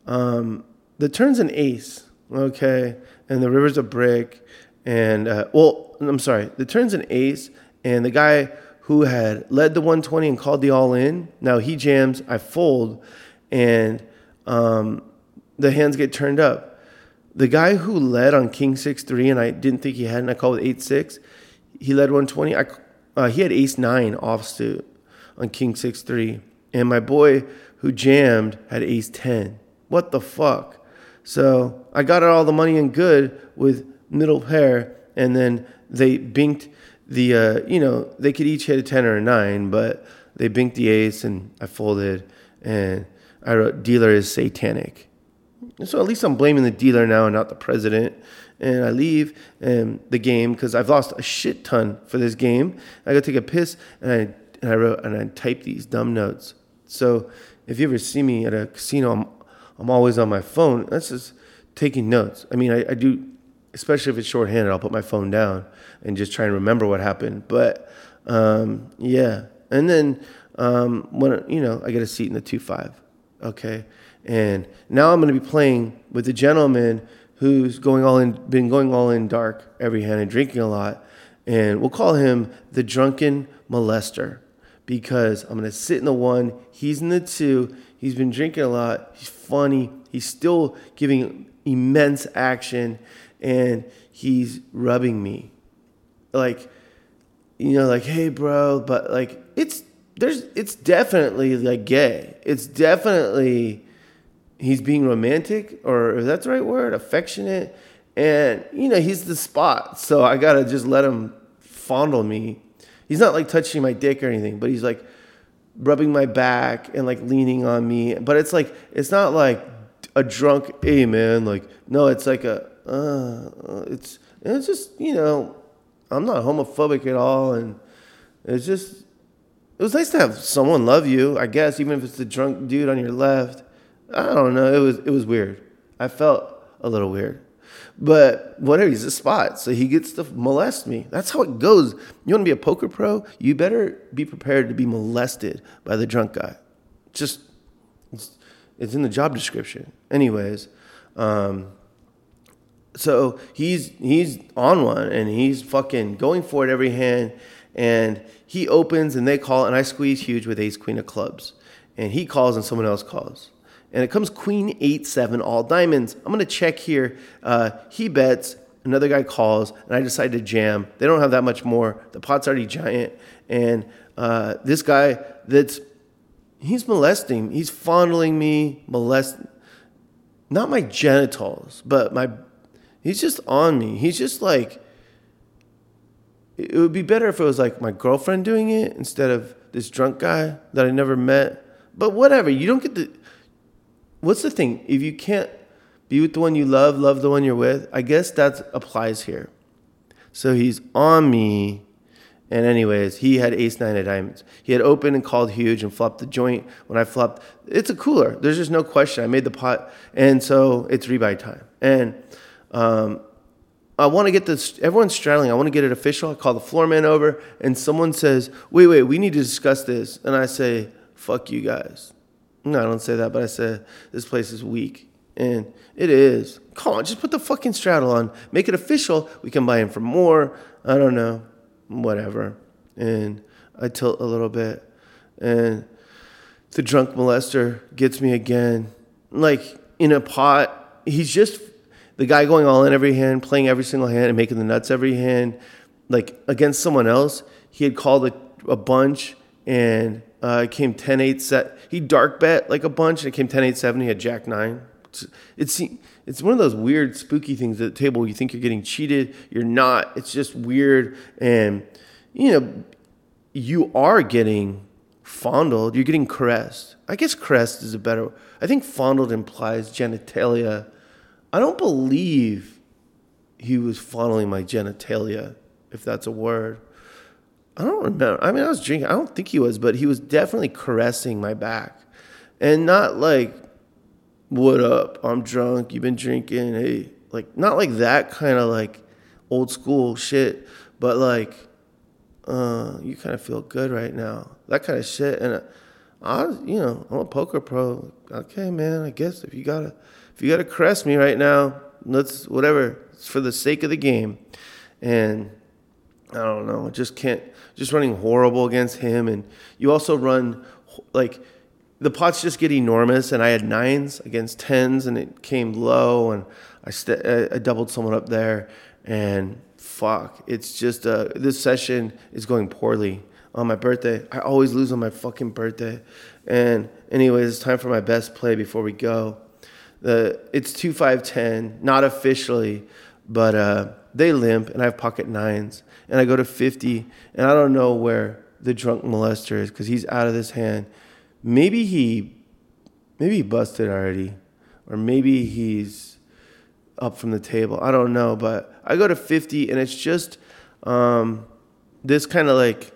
um, the turn's an ace. Okay, and the river's a brick, and uh, well, I'm sorry, the turn's an ace, and the guy who had led the one twenty and called the all in, now he jams, I fold, and um, the hands get turned up. The guy who led on king six three, and I didn't think he had, and I called with eight six, he led one twenty. I uh, he had ace nine offsuit on king six three, and my boy who jammed had ace ten. What the fuck? So I got all the money in good with middle pair, and then they binked the, uh, you know, they could each hit a ten or a nine, but they binked the ace, and I folded, and I wrote, dealer is satanic. So at least I'm blaming the dealer now and not the president. And I leave um, the game because I've lost a shit ton for this game. I got to take a piss, and I, and I wrote, and I typed these dumb notes. So if you ever see me at a casino, I'm I'm always on my phone. That's just taking notes. I mean, I, I do, especially if it's shorthanded, I'll put my phone down and just try and remember what happened. But, um, yeah. And then, um, when, you know, I get a seat in the two five. Okay. And now I'm going to be playing with the gentleman who's going all in, been going all in dark every hand and drinking a lot. And we'll call him the drunken molester, because I'm going to sit in the one, he's in the two, he's been drinking a lot, he's funny, he's still giving immense action, and he's rubbing me. Like, you know, like, hey, bro, but like, it's, there's, it's definitely like gay. It's definitely, he's being romantic, or if that's the right word, affectionate. And, you know, he's the spot. So I got to just let him fondle me. He's not like touching my dick or anything, but he's like rubbing my back and like leaning on me. But it's like, it's not like a drunk, hey man, like, no, it's like a, uh, it's, it's just, you know, I'm not homophobic at all. And it's just, it was nice to have someone love you, I guess, even if it's the drunk dude on your left. I don't know. It was, it was weird. I felt, a little weird. But whatever, he's a spot, so he gets to molest me. That's how it goes. You want to be a poker pro? You better be prepared to be molested by the drunk guy. Just, it's, it's in the job description. Anyways, um, so he's he's on one, and he's fucking going for it every hand, and he opens, and they call, and I squeeze huge with ace queen of clubs, and he calls, and someone else calls. And it comes queen, eight, seven, all diamonds. I'm going to check here. Uh, he bets. Another guy calls, and I decide to jam. They don't have that much more. The pot's already giant. And uh, this guy that's, he's molesting. He's fondling me, molesting. Not my genitals, but my, he's just on me. He's just like, it would be better if it was like my girlfriend doing it instead of this drunk guy that I never met. But whatever. You don't get to... What's the thing? If you can't be with the one you love, love the one you're with, I guess that applies here. So he's on me. And anyways, he had ace nine of diamonds. He had opened and called huge and flopped the joint. When I flopped, it's a cooler. There's just no question. I made the pot. And so it's rebuy time. And um, I want to get this, everyone's straddling. I want to get it official. I call the floor man over, and someone says, wait, wait, we need to discuss this. And I say, fuck you guys. No, I don't say that, but I said, this place is weak. And it is. Come on, just put the fucking straddle on. Make it official. We can buy in for more. I don't know. Whatever. And I tilt a little bit. And the drunk molester gets me again. Like, in a pot, he's just the guy going all in every hand, playing every single hand and making the nuts every hand. Like, against someone else, he had called a, a bunch, and... Uh, it came ten eight set. He dark bet like a bunch, and it came ten eight seven. He had jack nine. It's, it's it's one of those weird, spooky things at the table. You think you're getting cheated, you're not. It's just weird, and you know you are getting fondled. You're getting caressed. I guess caressed is a better. I think fondled implies genitalia. I don't believe he was fondling my genitalia, if that's a word. I don't remember. I mean, I was drinking. I don't think he was, but he was definitely caressing my back. And not like, what up? I'm drunk. You've been drinking. Hey, like, not like that kind of like old school shit, but like, uh, you kind of feel good right now. That kind of shit. And uh, I was, you know, I'm a poker pro. Okay, man, I guess if you gotta, if you gotta caress me right now, let's, whatever. It's for the sake of the game. And I don't know. I just can't. Just running horrible against him. And you also run, like, the pots just get enormous. And I had nines against tens, and it came low. And I, st- I doubled someone up there. And fuck, it's just, uh, this session is going poorly on my birthday. I always lose on my fucking birthday. And anyways, it's time for my best play before we go. The It's two five ten, not officially, but uh, they limp, and I have pocket nines. And I go to fifty, and I don't know where the drunk molester is because he's out of this hand. Maybe he, maybe he busted already, or maybe he's up from the table. I don't know, but I go to fifty, and it's just um, this kind of like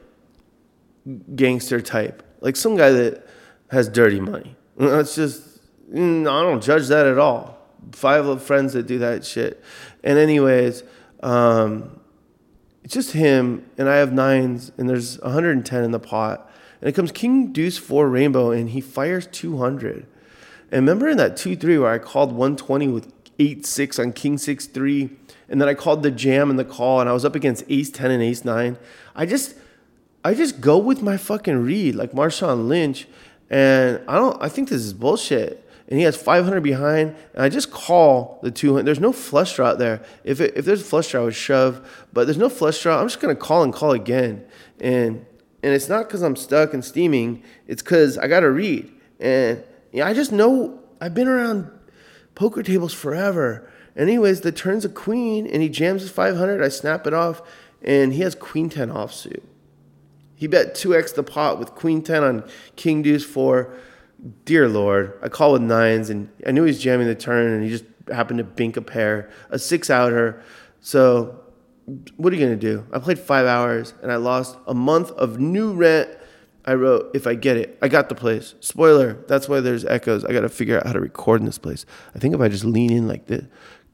gangster type, like some guy that has dirty money. It's just, I don't judge that at all. Five of friends that do that shit. And anyways, um, it's just him, and I have nines, and there's one hundred ten in the pot. And it comes king, deuce, four, rainbow, and he fires two hundred. And remember in that two three where I called one twenty with eight six on king six three, and then I called the jam and the call, and I was up against ace ten and ace nine. I just I just go with my fucking read, like Marshawn Lynch, and I don't I think this is bullshit. And he has five hundred behind, and I just call the two hundred. There's no flush draw out there. If it, if there's a flush draw, I would shove, but there's no flush draw. I'm just going to call and call again. And and it's not because I'm stuck and steaming. It's because I got to read. And yeah, I just know I've been around poker tables forever. Anyways, the turn's a queen, and he jams his five hundred. I snap it off, and he has queen ten offsuit. He bet two x the pot with queen ten on king deuce four. Dear Lord, I call with nines, and I knew he was jamming the turn, and he just happened to bink a pair, a six-outer. So what are you going to do? I played five hours, and I lost a month of new rent. I wrote, if I get it, I got the place. Spoiler, that's why there's echoes. I got to figure out how to record in this place. I think if I just lean in like this,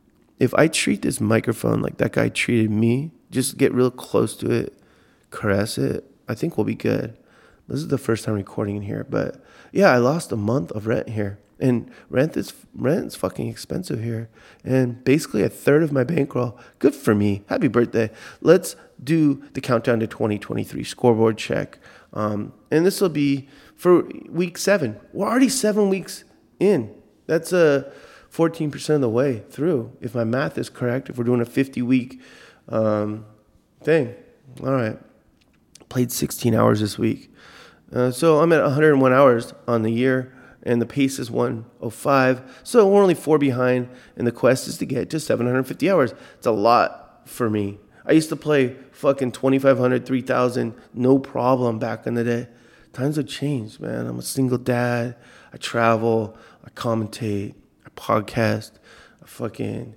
if I treat this microphone like that guy treated me, just get real close to it, caress it, I think we'll be good. This is the first time recording in here, but yeah, I lost a month of rent here. And rent is rent is fucking expensive here. And basically a third of my bankroll. Good for me. Happy birthday. Let's do the countdown to twenty twenty-three scoreboard check. Um, and this will be for week seven. We're already seven weeks in. That's a fourteen percent of the way through. If my math is correct, if we're doing a fifty-week um, thing. All right. Played sixteen hours this week. Uh, so I'm at one hundred one hours on the year. And the pace is one oh five. So we're only four behind. And the quest is to get to seven hundred fifty hours. It's a lot for me. I used to play fucking twenty-five hundred, three thousand, no problem back in the day. Times have changed, man. I'm a single dad. I travel. I commentate. I podcast. I fucking,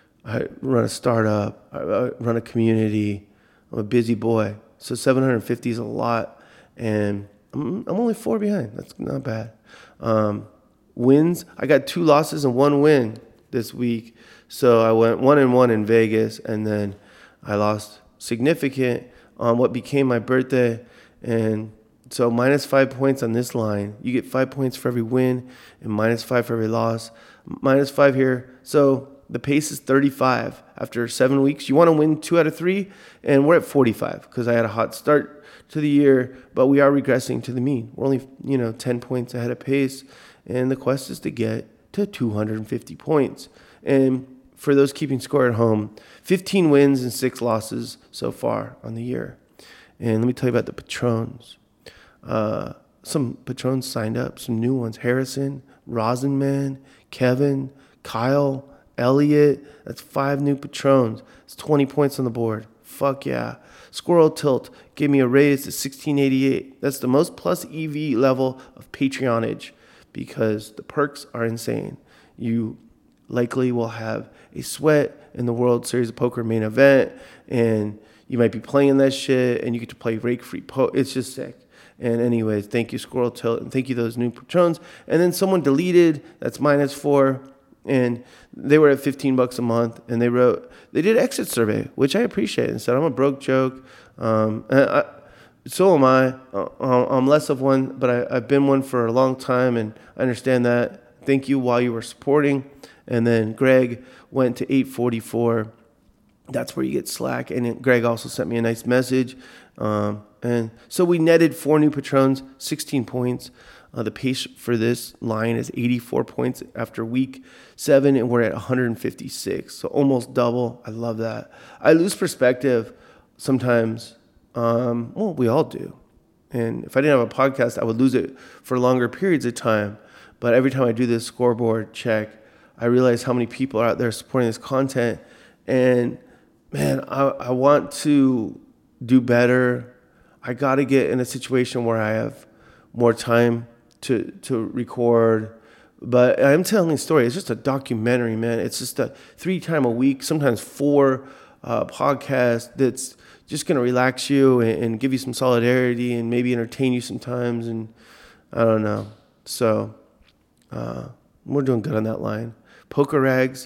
I run a startup. I, I run a community. I'm a busy boy. So seven hundred fifty is a lot. And I'm, I'm only four behind. That's not bad. Um, wins, I got two losses and one win this week. So I went one and one in Vegas, and then I lost significant on what became my birthday. And so minus five points on this line. You get five points for every win and minus five for every loss. Minus five here. So the pace is thirty-five after seven weeks. You want to win two out of three, and we're at forty-five because I had a hot start to the year, but we are regressing to the mean. We're only, you know, ten points ahead of pace, and the quest is to get to two hundred fifty points. And for those keeping score at home, fifteen wins and six losses so far on the year. And let me tell you about the Patrons. Uh, some Patrons signed up, some new ones. Harrison, Rosenman, Kevin, Kyle, Elliot. That's five new Patrons. It's twenty points on the board. Fuck yeah. Squirrel Tilt gave me a raise to sixteen eighty-eight. That's the most plus E V level of Patreonage because the perks are insane. You likely will have a sweat in the World Series of Poker main event, and you might be playing that shit, and you get to play rake-free poker. It's just sick. And anyways, thank you, Squirrel Tilt, and thank you those new patrons. And then someone deleted, that's minus four, and they were at fifteen bucks a month, and they wrote, they did exit survey, which I appreciate, and said, I'm a broke joke. Um, I, so am I. Uh, I'm less of one, but I, I've been one for a long time, and I understand that. Thank you while you were supporting. And then Greg went to eight forty-four. That's where you get slack. And Greg also sent me a nice message. Um, and so we netted four new patrons, sixteen points. Uh, the pace for this line is eighty-four points after week seven, and we're at one hundred fifty-six. So almost double. I love that. I lose perspective sometimes. Um, well, we all do. And if I didn't have a podcast, I would lose it for longer periods of time. But every time I do this scoreboard check, I realize how many people are out there supporting this content. And man, I, I want to do better. I got to get in a situation where I have more time to to record. But I'm telling a story. It's just a documentary, man. It's just a three time a week, sometimes four uh, podcast that's just going to relax you and, and give you some solidarity and maybe entertain you sometimes. And I don't know. So uh, we're doing good on that line. Poker Rags,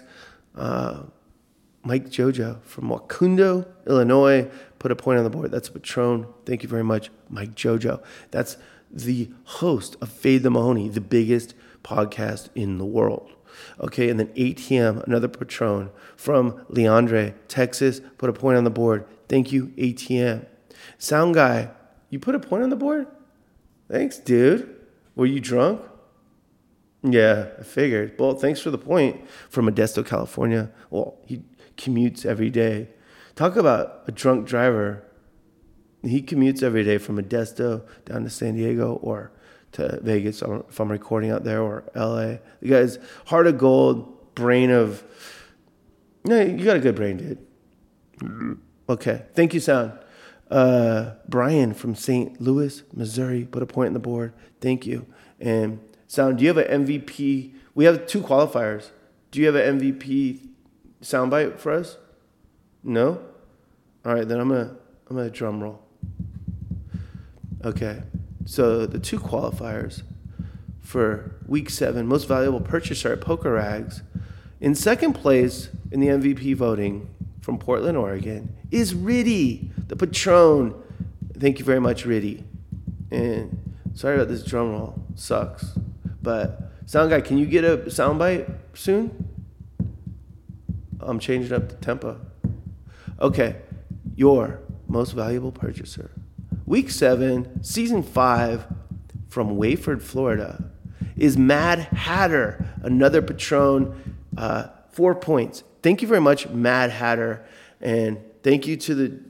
uh, Mike Jojo from Wakundo, Illinois, put a point on the board. That's a patron. Thank you very much, Mike Jojo. That's the host of Fade the Mahoney, the biggest podcast in the world. Okay, and then A T M, another patron from Leandre, Texas, put a point on the board. Thank you, A T M. Sound Guy, you put a point on the board? Thanks, dude. Were you drunk? Yeah, I figured. Well, thanks for the point. From Modesto, California. Well, he commutes every day. Talk about a drunk driver. He commutes every day from Modesto down to San Diego or to Vegas if I'm recording out there, or L A. The guy's heart of gold, brain of... No, you got a good brain, dude. Okay. Thank you, Sound. Uh, Brian from Saint Louis, Missouri, put a point on the board. Thank you. And Sound, do you have an M V P? We have two qualifiers. Do you have an M V P soundbite for us? No? All right, then I'm gonna I'm gonna drum roll. Okay. So the two qualifiers for week seven, most valuable purchaser at Poker Rags. In second place in the M V P voting from Portland, Oregon, is Riddy, the Patron. Thank you very much, Riddy. And sorry about this drum roll. Sucks. But sound guy, can you get a soundbite soon? I'm changing up the tempo. Okay, your most valuable purchaser. Week seven, season five, from Wayford, Florida, is Mad Hatter, another Patron, uh, four points. Thank you very much, Mad Hatter, and thank you to the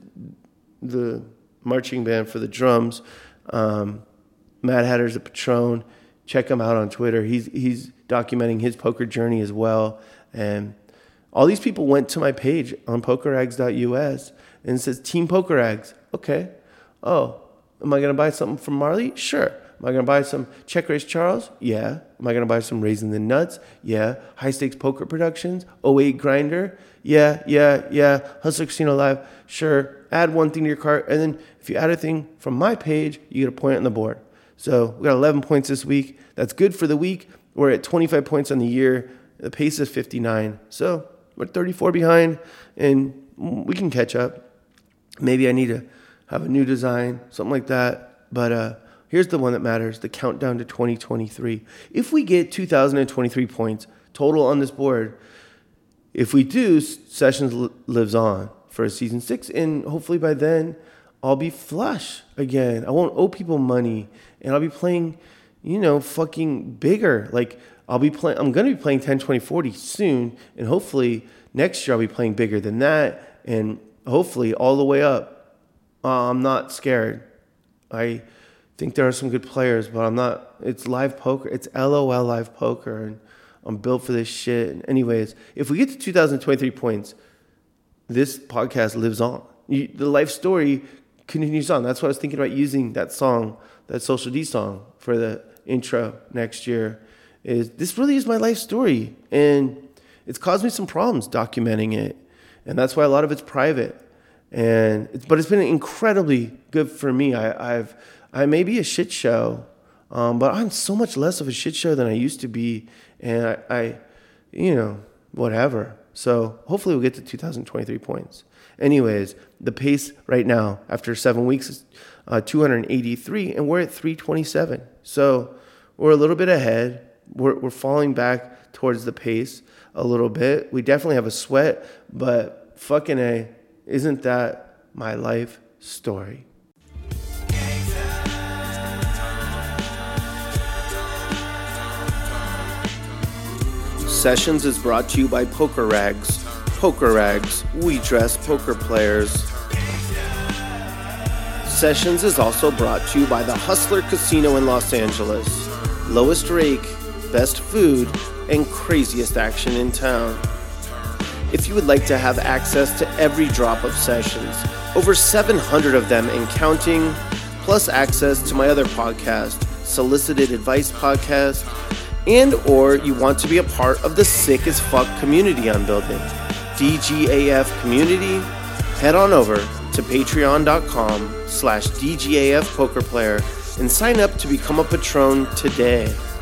the marching band for the drums. Um, Mad Hatter's a Patron. Check him out on Twitter. He's he's documenting his poker journey as well. And all these people went to my page on poker rags dot U S and it says Team Poker Rags. Okay. Oh, am I going to buy something from Marley? Sure. Am I going to buy some Check Race Charles? Yeah. Am I going to buy some Raising the Nuts? Yeah. High Stakes Poker Productions? oh eight Grinder? Yeah, yeah, yeah. Hustler Casino Live? Sure. Add one thing to your cart. And then if you add a thing from my page, you get a point on the board. So we got eleven points this week. That's good for the week. We're at twenty-five points on the year. The pace is fifty-nine. So we're thirty-four behind, and we can catch up. Maybe I need to have a new design, something like that. But uh, here's the one that matters, the countdown to twenty twenty-three. If we get two thousand twenty-three points total on this board, if we do, Sessions l- lives on for a season six, and hopefully by then I'll be flush again. I won't owe people money, and I'll be playing, you know, fucking bigger. Like, I'll be playing, I'm going to be playing ten, twenty, forty soon, and hopefully next year I'll be playing bigger than that, and hopefully all the way up. Uh, I'm not scared. I think there are some good players, but I'm not, it's live poker. It's LOL live poker, and I'm built for this shit. And anyways, if we get to two thousand twenty-three points, this podcast lives on. You, the life story continues on. That's why I was thinking about using that song, that Social D song, for the intro next year. Is this really is my life story, and it's caused me some problems documenting it, and that's why a lot of it's private. And it's, but it's been incredibly good for me. I, I've I may be a shit show, um, but I'm so much less of a shit show than I used to be, and I, I you know, whatever. So hopefully we'll get to two thousand twenty-three points. Anyways, the pace right now after seven weeks is uh, two hundred eighty-three, and we're at three twenty-seven. So we're a little bit ahead. We're we're falling back towards the pace a little bit. We definitely have a sweat, but fucking A, isn't that my life story? Sessions is brought to you by Poker Rags. Poker Rags, we dress poker players. Sessions is also brought to you by the Hustler Casino in Los Angeles. Lowest rake, best food, and craziest action in town. If you would like to have access to every drop of Sessions, over seven hundred of them and counting, plus access to my other podcast, Solicited Advice Podcast, and or you want to be a part of the sick as fuck community I'm building, D G A F community, head on over to patreon.com slash DGAF poker player and sign up to become a patron today.